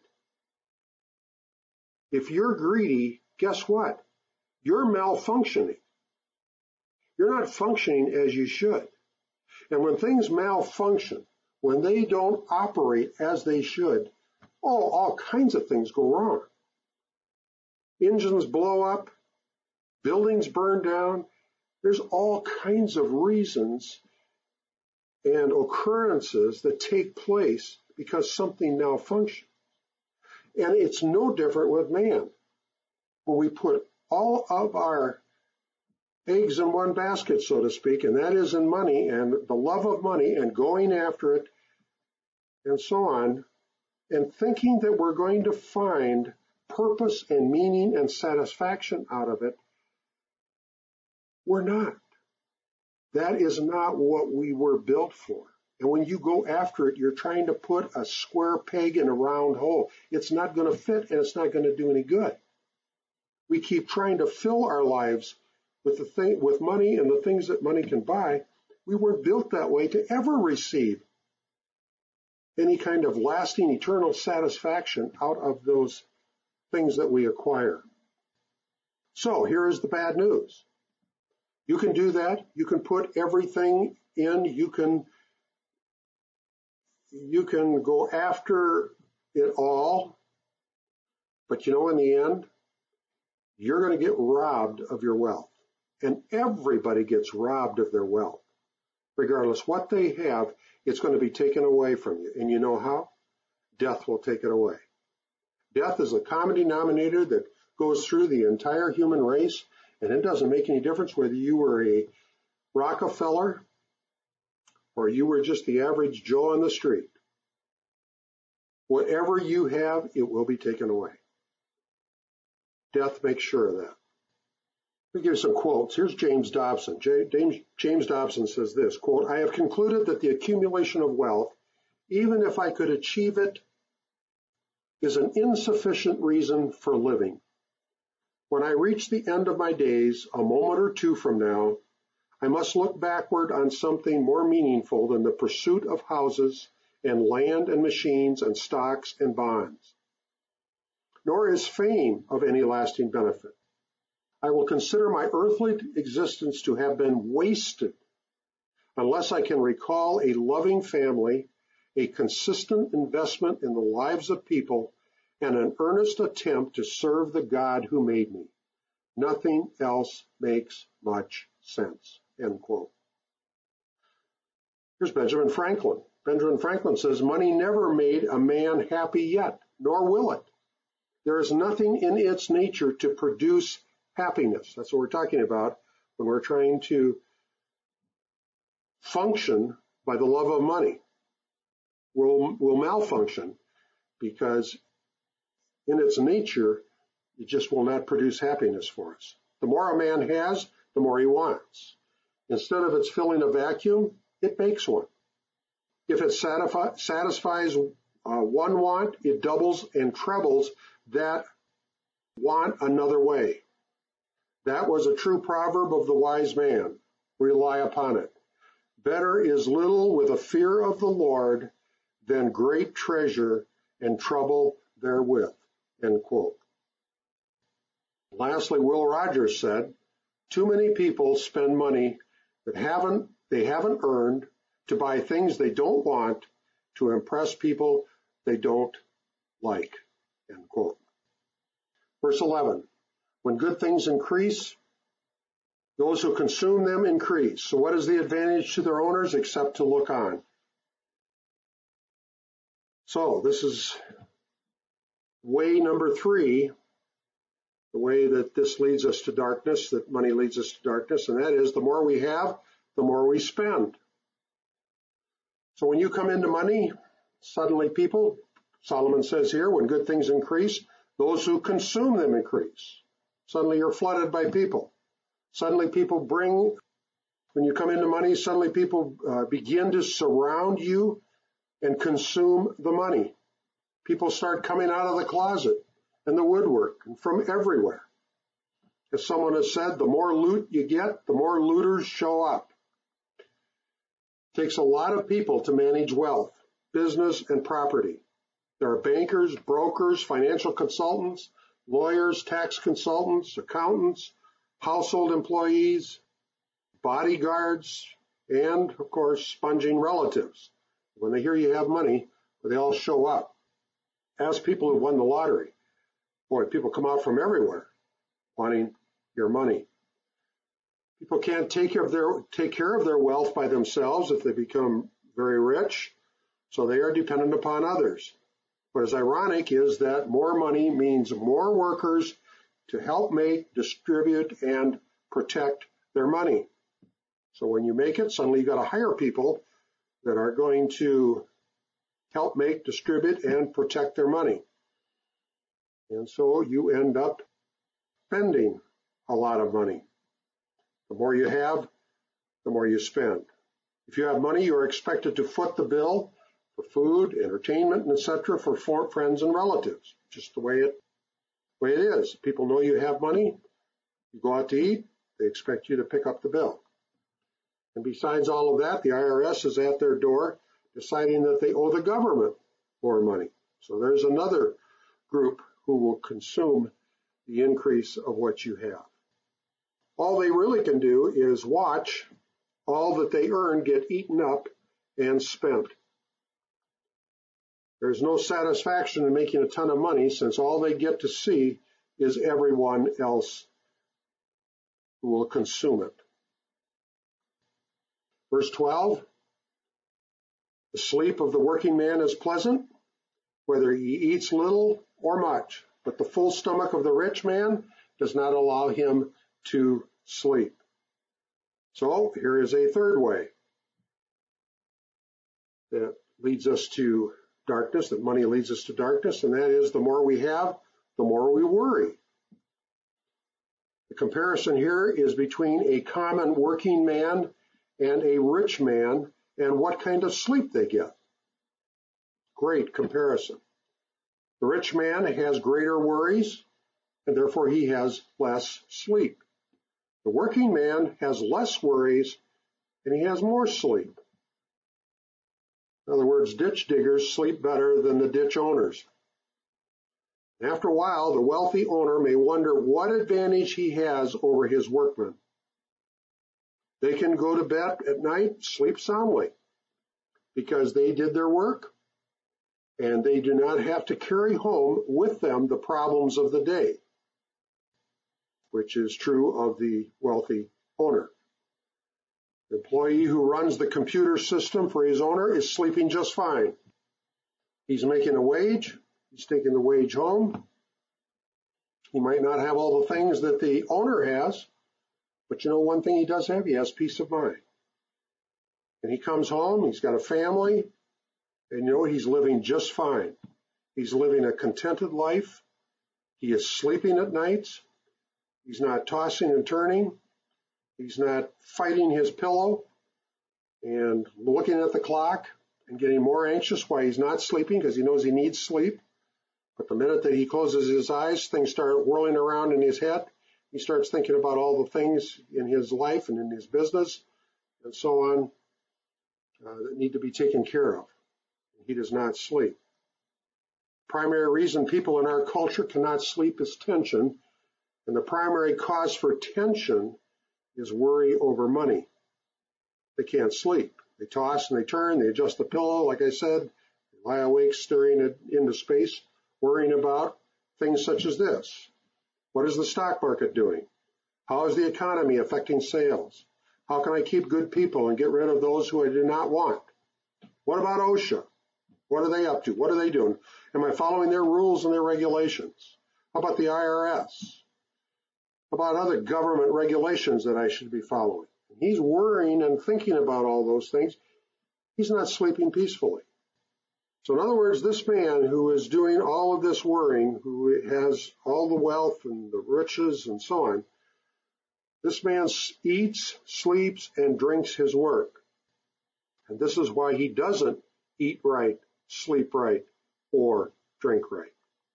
[SPEAKER 1] If you're greedy, guess what? You're malfunctioning. You're not functioning as you should. And when things malfunction, when they don't operate as they should, all kinds of things go wrong. Engines blow up, buildings burn down. There's all kinds of reasons and occurrences that take place because something malfunctions. And it's no different with man. When we put all of our eggs in one basket, so to speak, and that is in money and the love of money and going after it and so on, and thinking that we're going to find purpose and meaning and satisfaction out of it. We're not. That is not what we were built for. And when you go after it, you're trying to put a square peg in a round hole. It's not going to fit and it's not going to do any good. We keep trying to fill our lives with money and the things that money can buy. We were built that way to ever receive any kind of lasting, eternal satisfaction out of those things that we acquire. So here is the bad news. You can do that. You can put everything in. You can go after it all. But in the end, you're going to get robbed of your wealth. And everybody gets robbed of their wealth. Regardless what they have, it's going to be taken away from you. And you know how? Death will take it away. Death is the common denominator that goes through the entire human race, and it doesn't make any difference whether you were a Rockefeller or you were just the average Joe on the street. Whatever you have, it will be taken away. Death makes sure of that. Let me give you some quotes. Here's James Dobson. James Dobson says this, quote, "I have concluded that the accumulation of wealth, even if I could achieve it, is an insufficient reason for living. When I reach the end of my days, a moment or two from now, I must look backward on something more meaningful than the pursuit of houses and land and machines and stocks and bonds. Nor is fame of any lasting benefit. I will consider my earthly existence to have been wasted unless I can recall a loving family, a consistent investment in the lives of people, and an earnest attempt to serve the God who made me. Nothing else makes much sense." End quote. Here's Benjamin Franklin. Benjamin Franklin says, "Money never made a man happy yet, nor will it. There is nothing in its nature to produce happiness." That's what we're talking about when we're trying to function by the love of money. We'll malfunction because in its nature, it just will not produce happiness for us. The more a man has, the more he wants. Instead of it's filling a vacuum, it makes one. If it satisfies one want, it doubles and trebles that want another way. That was a true proverb of the wise man. Rely upon it. Better is little with a fear of the Lord than great treasure and trouble therewith. End quote. Lastly, Will Rogers said, "Too many people spend money that they haven't earned to buy things they don't want to impress people they don't like." End quote. Verse 11, "When good things increase, those who consume them increase. So what is the advantage to their owners except to look on?" So this is way number 3, the way that this leads us to darkness, that money leads us to darkness, and that is the more we have, the more we spend. So when you come into money, suddenly people, Solomon says here, when good things increase, those who consume them increase. Suddenly you're flooded by people. Suddenly people when you come into money, suddenly people begin to surround you and consume the money. People start coming out of the closet and the woodwork and from everywhere. As someone has said, the more loot you get, the more looters show up. It takes a lot of people to manage wealth, business, and property. There are bankers, brokers, financial consultants, lawyers, tax consultants, accountants, household employees, bodyguards, and, of course, sponging relatives. When they hear you have money, they all show up. Ask people who won the lottery. Boy, people come out from everywhere wanting your money. People can't take care of their wealth by themselves if they become very rich, so they are dependent upon others. What is ironic is that more money means more workers to help make, distribute, and protect their money. So when you make it, suddenly you've got to hire people that are going to help make, distribute, and protect their money. And so you end up spending a lot of money. The more you have, the more you spend. If you have money, you're expected to foot the bill for food, entertainment, etc. for friends and relatives. Just the way it is. People know you have money. You go out to eat, they expect you to pick up the bill. And besides all of that, the IRS is at their door deciding that they owe the government more money. So there's another group who will consume the increase of what you have. All they really can do is watch all that they earn get eaten up and spent. There's no satisfaction in making a ton of money, since all they get to see is everyone else who will consume it. Verse 12, the sleep of the working man is pleasant, whether he eats little or much, but the full stomach of the rich man does not allow him to sleep. So here is a third way that leads us to darkness, that money leads us to darkness, and that is the more we have, the more we worry. The comparison here is between a common working man and a rich man and what kind of sleep they get. Great comparison. The rich man has greater worries, and therefore he has less sleep. The working man has less worries, and he has more sleep. In other words, ditch diggers sleep better than the ditch owners. After a while, the wealthy owner may wonder what advantage he has over his workmen. They can go to bed at night, sleep soundly, because they did their work, and they do not have to carry home with them the problems of the day, which is true of the wealthy owner. The employee who runs the computer system for his owner is sleeping just fine. He's making a wage. He's taking the wage home. He might not have all the things that the owner has, but you know one thing he does have? He has peace of mind. And he comes home, he's got a family, and you know he's living just fine. He's living a contented life. He is sleeping at nights. He's not tossing and turning. He's not fighting his pillow and looking at the clock and getting more anxious while he's not sleeping because he knows he needs sleep. But the minute that he closes his eyes, things start whirling around in his head. He starts thinking about all the things in his life and in his business and so on that need to be taken care of. He does not sleep. Primary reason people in our culture cannot sleep is tension, and the primary cause for tension is worry over money. They can't sleep. They toss and they turn, they adjust the pillow, like I said, they lie awake staring into space, worrying about things such as this. What is the stock market doing? How is the economy affecting sales? How can I keep good people and get rid of those who I do not want? What about OSHA? What are they up to? What are they doing? Am I following their rules and their regulations? How about the IRS? How about other government regulations that I should be following? He's worrying and thinking about all those things. He's not sleeping peacefully. So in other words, this man who is doing all of this worrying, who has all the wealth and the riches and so on, this man eats, sleeps, and drinks his work. And this is why he doesn't eat right, sleep right, or drink right.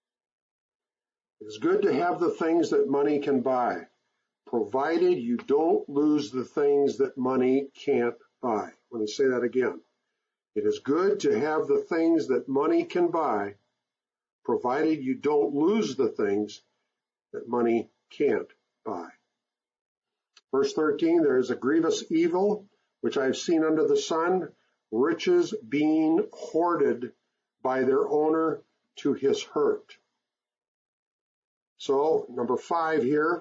[SPEAKER 1] It's good to have the things that money can buy, provided you don't lose the things that money can't buy. Let me say that again. It is good to have the things that money can buy, provided you don't lose the things that money can't buy. Verse 13, there is a grievous evil, which I've seen under the sun, riches being hoarded by their owner to his hurt. So, number 5 here,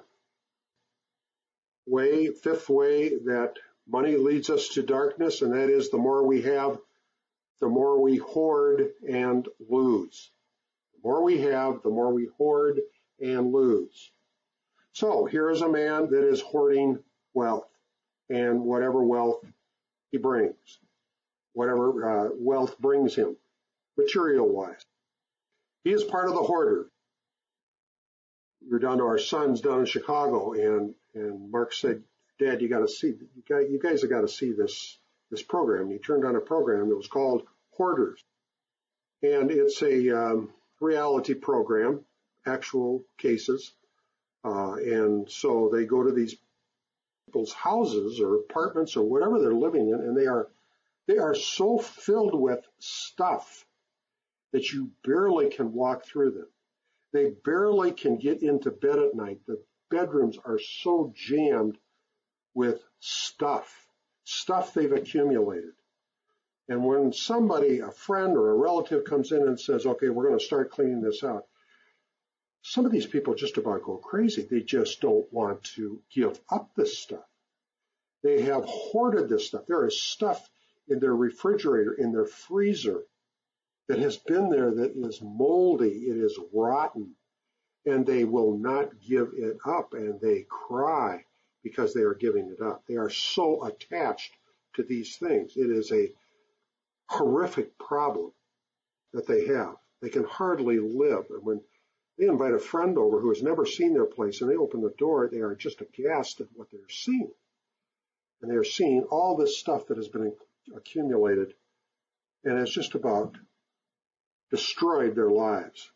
[SPEAKER 1] fifth way that money leads us to darkness, and that is the more we have, the more we hoard and lose. The more we have, the more we hoard and lose. So here is a man that is hoarding wealth and whatever wealth he brings, whatever wealth brings him, material-wise. He is part of the hoarder. We're down to our sons down in Chicago, and Mark said, "Dad, you guys have got to see this program." He turned on a program that was called Hoarders, and it's a reality program, actual cases, and so they go to these people's houses or apartments or whatever they're living in, and they are so filled with stuff that you barely can walk through them. They barely can get into bed at night. The bedrooms are so jammed with stuff they've accumulated. And when somebody, a friend or a relative, comes in and says, "Okay, we're going to start cleaning this out," some of these people just about go crazy. They just don't want to give up this stuff. They have hoarded this stuff. There is stuff in their refrigerator, in their freezer, that has been there that is moldy, it is rotten, and they will not give it up, and they cry because they are giving it up. They are so attached to these things. It is a horrific problem that they have. They can hardly live. And when they invite a friend over who has never seen their place and they open the door, they are just aghast at what they're seeing. And they're seeing all this stuff that has been accumulated, and it's just about destroyed their lives.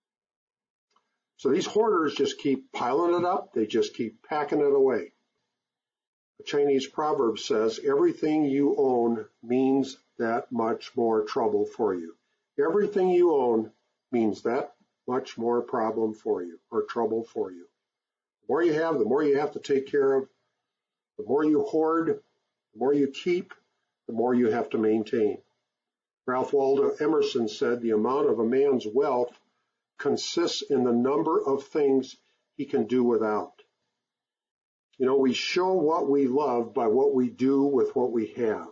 [SPEAKER 1] So these hoarders just keep piling it up. They just keep packing it away. The Chinese proverb says, "Everything you own means that much more trouble for you." Everything you own means that much more problem for you or trouble for you. The more you have, the more you have to take care of. The more you hoard, the more you keep, the more you have to maintain. Ralph Waldo Emerson said, "The amount of a man's wealth consists in the number of things he can do without." You know, we show what we love by what we do with what we have.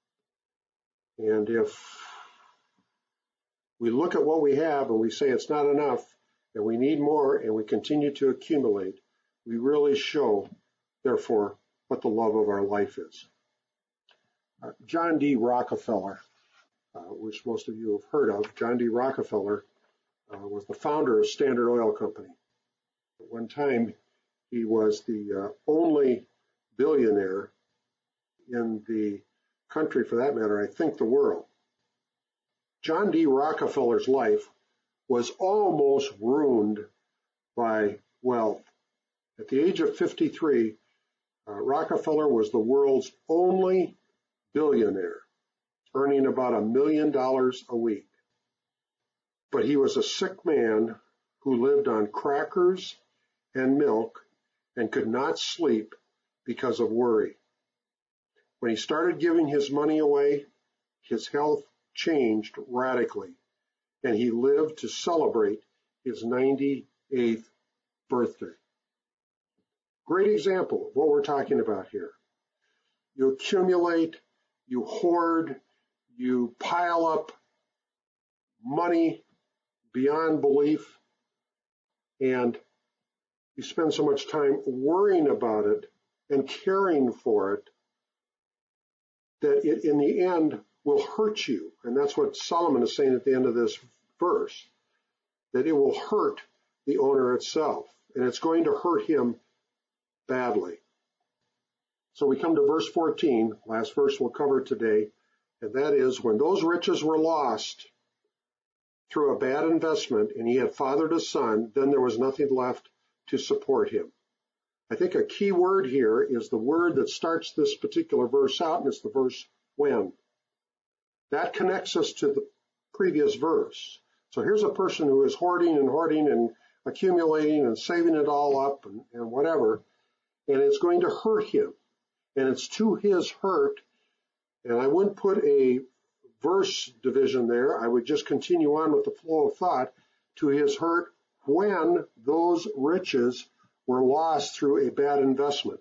[SPEAKER 1] And if we look at what we have and we say it's not enough and we need more and we continue to accumulate, we really show, therefore, what the love of our life is. John D. Rockefeller, which most of you have heard of. John D. Rockefeller was the founder of Standard Oil Company. At one time, he was the only billionaire in the country, for that matter, I think the world. John D. Rockefeller's life was almost ruined by wealth. At the age of 53, Rockefeller was the world's only billionaire, earning about $1 million a week. But he was a sick man who lived on crackers and milk and could not sleep because of worry. When he started giving his money away, his health changed radically, and he lived to celebrate his 98th birthday. Great example of what we're talking about here. You accumulate, you hoard, you pile up money beyond belief, and you spend so much time worrying about it and caring for it that it, in the end, will hurt you. And that's what Solomon is saying at the end of this verse, that it will hurt the owner itself, and it's going to hurt him badly. So we come to verse 14, last verse we'll cover today, and that is, when those riches were lost through a bad investment and he had fathered a son, then there was nothing left to support him. I think a key word here is the word that starts this particular verse out, and it's the verse when. That connects us to the previous verse. So here's a person who is hoarding and accumulating and saving it all up and whatever, and it's going to hurt him. And it's to his hurt, and I wouldn't put a verse division there. I would just continue on with the flow of thought. To his hurt when those riches were lost through a bad investment.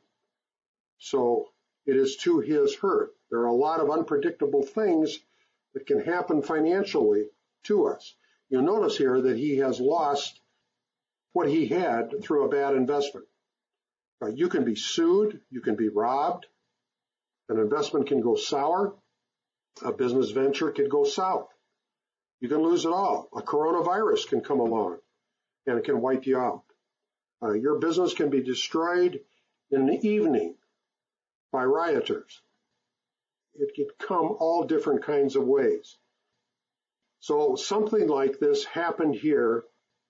[SPEAKER 1] So it is to his hurt. There are a lot of unpredictable things that can happen financially to us. You'll notice here that he has lost what he had through a bad investment. You can be sued. You can be robbed. An investment can go sour. A business venture could go south. You can lose it all. A coronavirus can come along and it can wipe you out. Your business can be destroyed in the evening by rioters. It could come all different kinds of ways. So something like this happened here,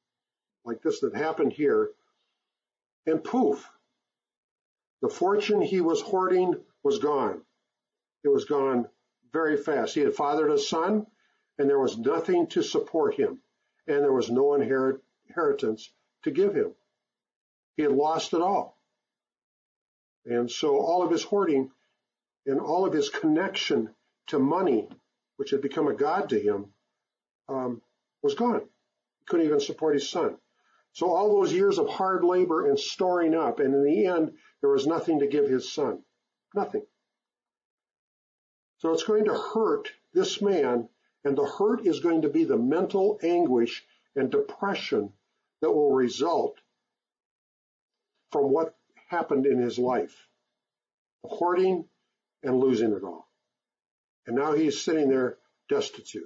[SPEAKER 1] and poof, the fortune he was hoarding was gone. It was gone very fast. He had fathered a son, and there was nothing to support him, and there was no inheritance to give him. He had lost it all. And so all of his hoarding and all of his connection to money, which had become a god to him, was gone. He couldn't even support his son. So all those years of hard labor and storing up, and in the end, there was nothing to give his son. Nothing. So it's going to hurt this man, and the hurt is going to be the mental anguish and depression that will result from what happened in his life. Hoarding and losing it all. And now he's sitting there destitute.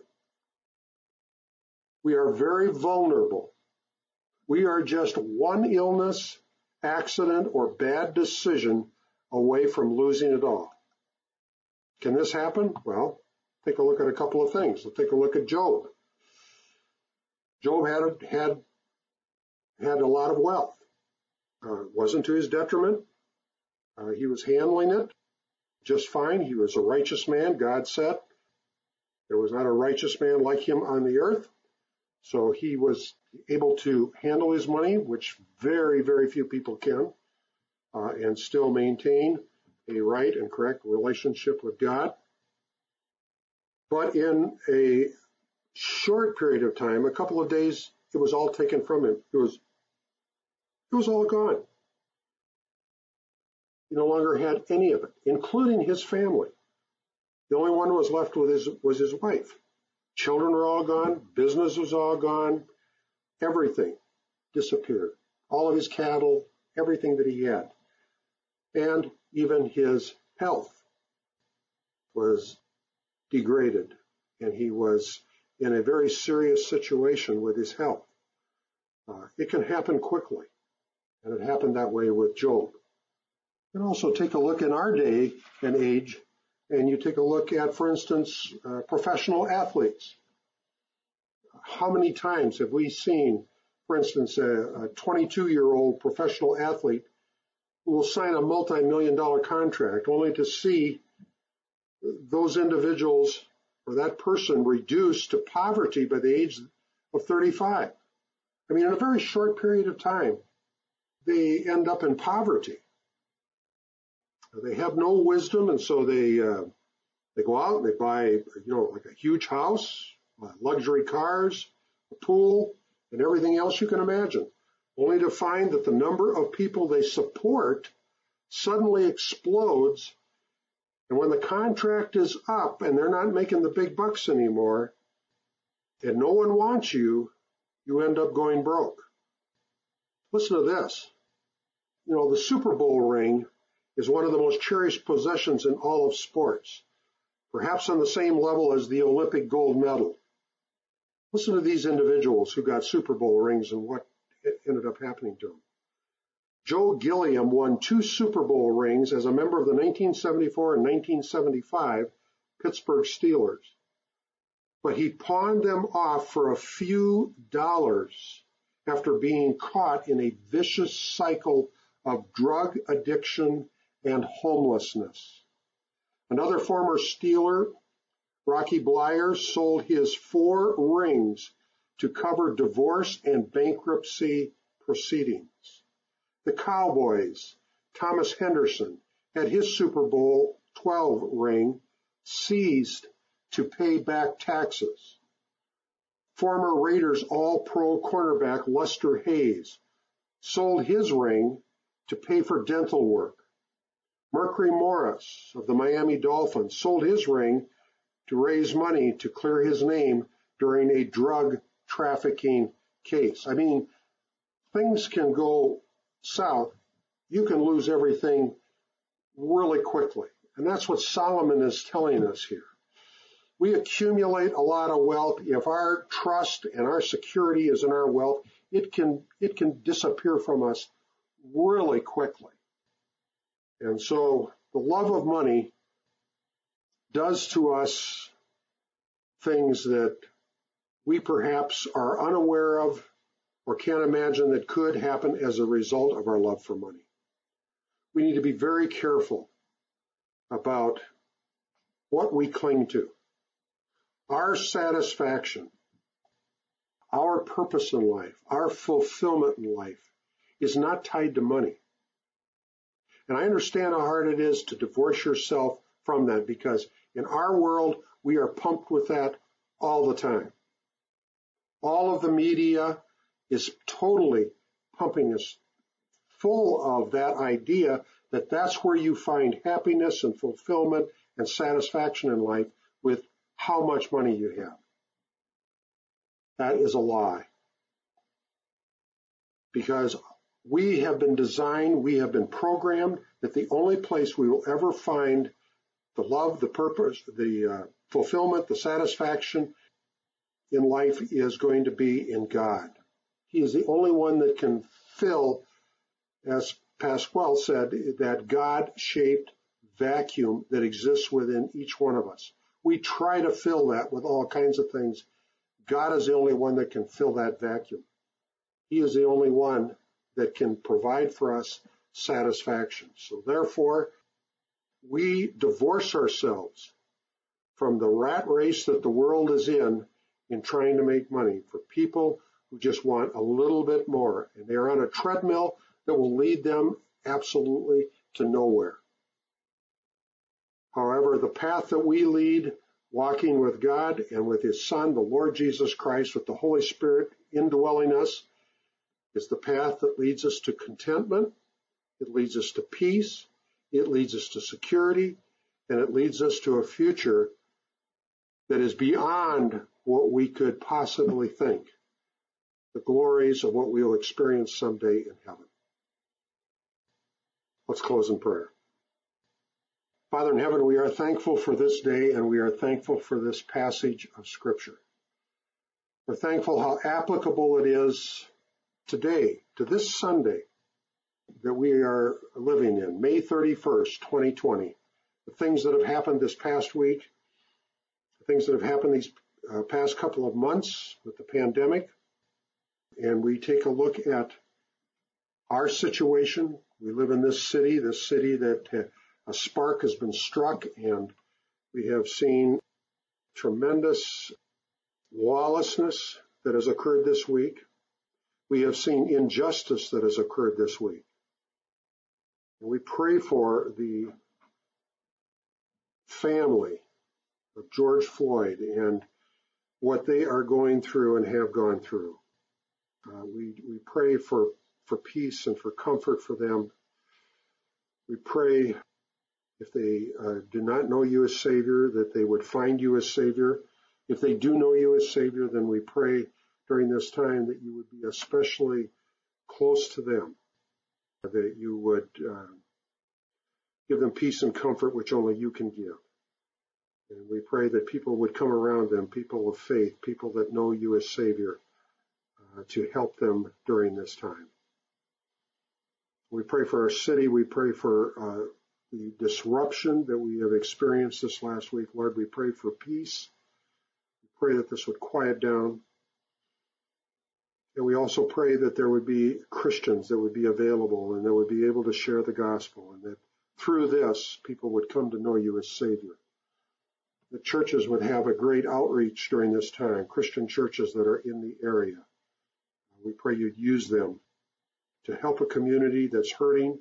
[SPEAKER 1] We are very vulnerable. We are just one illness, accident, or bad decision away from losing it all. Can this happen? Well, take a look at a couple of things. Let's take a look at Job. Job had a lot of wealth. It wasn't to his detriment. He was handling it just fine. He was a righteous man, God said. There was not a righteous man like him on the earth. So he was able to handle his money, which very, very few people can, and still maintain a right and correct relationship with God. But in a short period of time, a couple of days, it was all taken from him. It was all gone. He no longer had any of it, including his family. The only one who was left with was his wife. Children were all gone. Business was all gone. Everything disappeared. All of his cattle, everything that he had. And even his health was degraded. And he was in a very serious situation with his health. It can happen quickly. And it happened that way with Job. And also take a look in our day and age, and you take a look at, for instance, professional athletes. How many times have we seen, for instance, a 22-year-old professional athlete who will sign a multi-million-dollar contract only to see those individuals or that person reduced to poverty by the age of 35? I mean, in a very short period of time, they end up in poverty. They have no wisdom, and so they go out and they buy, like a huge house, luxury cars, a pool, and everything else you can imagine, only to find that the number of people they support suddenly explodes. And when the contract is up and they're not making the big bucks anymore, and no one wants you, you end up going broke. Listen to this. The Super Bowl ring is one of the most cherished possessions in all of sports, perhaps on the same level as the Olympic gold medal. Listen to these individuals who got Super Bowl rings and what ended up happening to them. Joe Gilliam won 2 Super Bowl rings as a member of the 1974 and 1975 Pittsburgh Steelers, but he pawned them off for a few dollars after being caught in a vicious cycle of drug addiction and homelessness. Another former Steeler, Rocky Bleier, sold his 4 rings to cover divorce and bankruptcy proceedings. The Cowboys, Thomas Henderson, had his Super Bowl 12 ring seized to pay back taxes. Former Raiders All-Pro cornerback Lester Hayes sold his ring to pay for dental work. Mercury Morris of the Miami Dolphins sold his ring to raise money to clear his name during a drug trafficking case. I mean, things can go south you can lose everything really quickly. And that's what Solomon is telling us here. We accumulate a lot of wealth. If our trust and our security is in our wealth, it can disappear from us really quickly. And so the love of money does to us things that we perhaps are unaware of or can't imagine that could happen as a result of our love for money. We need to be very careful about what we cling to. Our satisfaction, our purpose in life, our fulfillment in life is not tied to money. And I understand how hard it is to divorce yourself from that, because in our world, we are pumped with that all the time. All of the media is totally pumping us full of that idea that that's where you find happiness and fulfillment and satisfaction in life, with how much money you have. That is a lie. Because we have been designed, we have been programmed that the only place we will ever find the love, the purpose, the fulfillment, the satisfaction in life is going to be in God. He is the only one that can fill, as Pasquale said, that God-shaped vacuum that exists within each one of us. We try to fill that with all kinds of things. God is the only one that can fill that vacuum. He is the only one that can provide for us satisfaction. So therefore, we divorce ourselves from the rat race that the world is in trying to make money, for people who just want a little bit more. And they're on a treadmill that will lead them absolutely to nowhere. However, the path that we lead, walking with God and with His Son, the Lord Jesus Christ, with the Holy Spirit indwelling us, is the path that leads us to contentment, it leads us to peace, it leads us to security, and it leads us to a future that is beyond what we could possibly think, the glories of what we will experience someday in heaven. Let's close in prayer. Father in heaven, we are thankful for this day, and we are thankful for this passage of Scripture. We're thankful how applicable it is today, to this Sunday that we are living in, May 31st, 2020. The things that have happened this past week, the things that have happened these past couple of months with the pandemic, and we take a look at our situation. We live in this city that a spark has been struck, and we have seen tremendous lawlessness that has occurred this week. We have seen injustice that has occurred this week. And we pray for the family of George Floyd and what they are going through and have gone through. We pray for peace and for comfort for them. We pray, if they do not know you as Savior, that they would find you as Savior. If they do know you as Savior, then we pray during this time that you would be especially close to them, that you would give them peace and comfort which only you can give. And we pray that people would come around them, people of faith, people that know you as Savior, to help them during this time. We pray for our city. We pray for the disruption that we have experienced this last week. Lord, we pray for peace. We pray that this would quiet down. And we also pray that there would be Christians that would be available and that would be able to share the gospel, and that through this, people would come to know you as Savior. The churches would have a great outreach during this time, Christian churches that are in the area. We pray you'd use them to help a community that's hurting.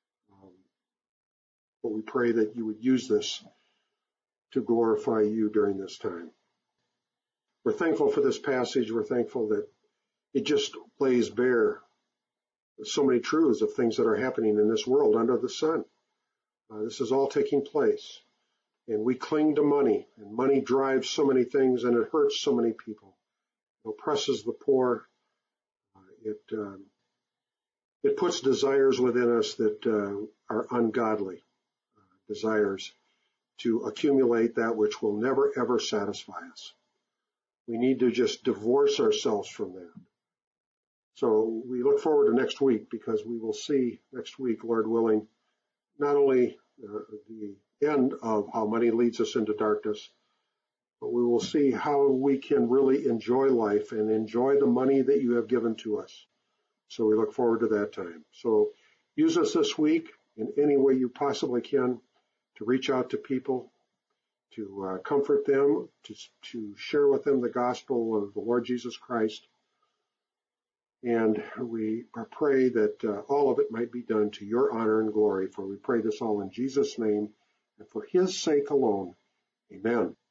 [SPEAKER 1] But we pray that you would use this to glorify you during this time. We're thankful for this passage. We're thankful that it just lays bare so many truths of things that are happening in this world under the sun. This is all taking place. And we cling to money, and money drives so many things, and it hurts so many people. It oppresses the poor. It it puts desires within us that are ungodly, desires to accumulate that which will never, ever satisfy us. We need to just divorce ourselves from that. So we look forward to next week, because we will see next week, Lord willing, not only the end of how money leads us into darkness, but we will see how we can really enjoy life and enjoy the money that you have given to us. So we look forward to that time. So use us this week in any way you possibly can to reach out to people, to comfort them, to share with them the gospel of the Lord Jesus Christ. And we pray that all of it might be done to your honor and glory, for we pray this all in Jesus' name and for his sake alone. Amen.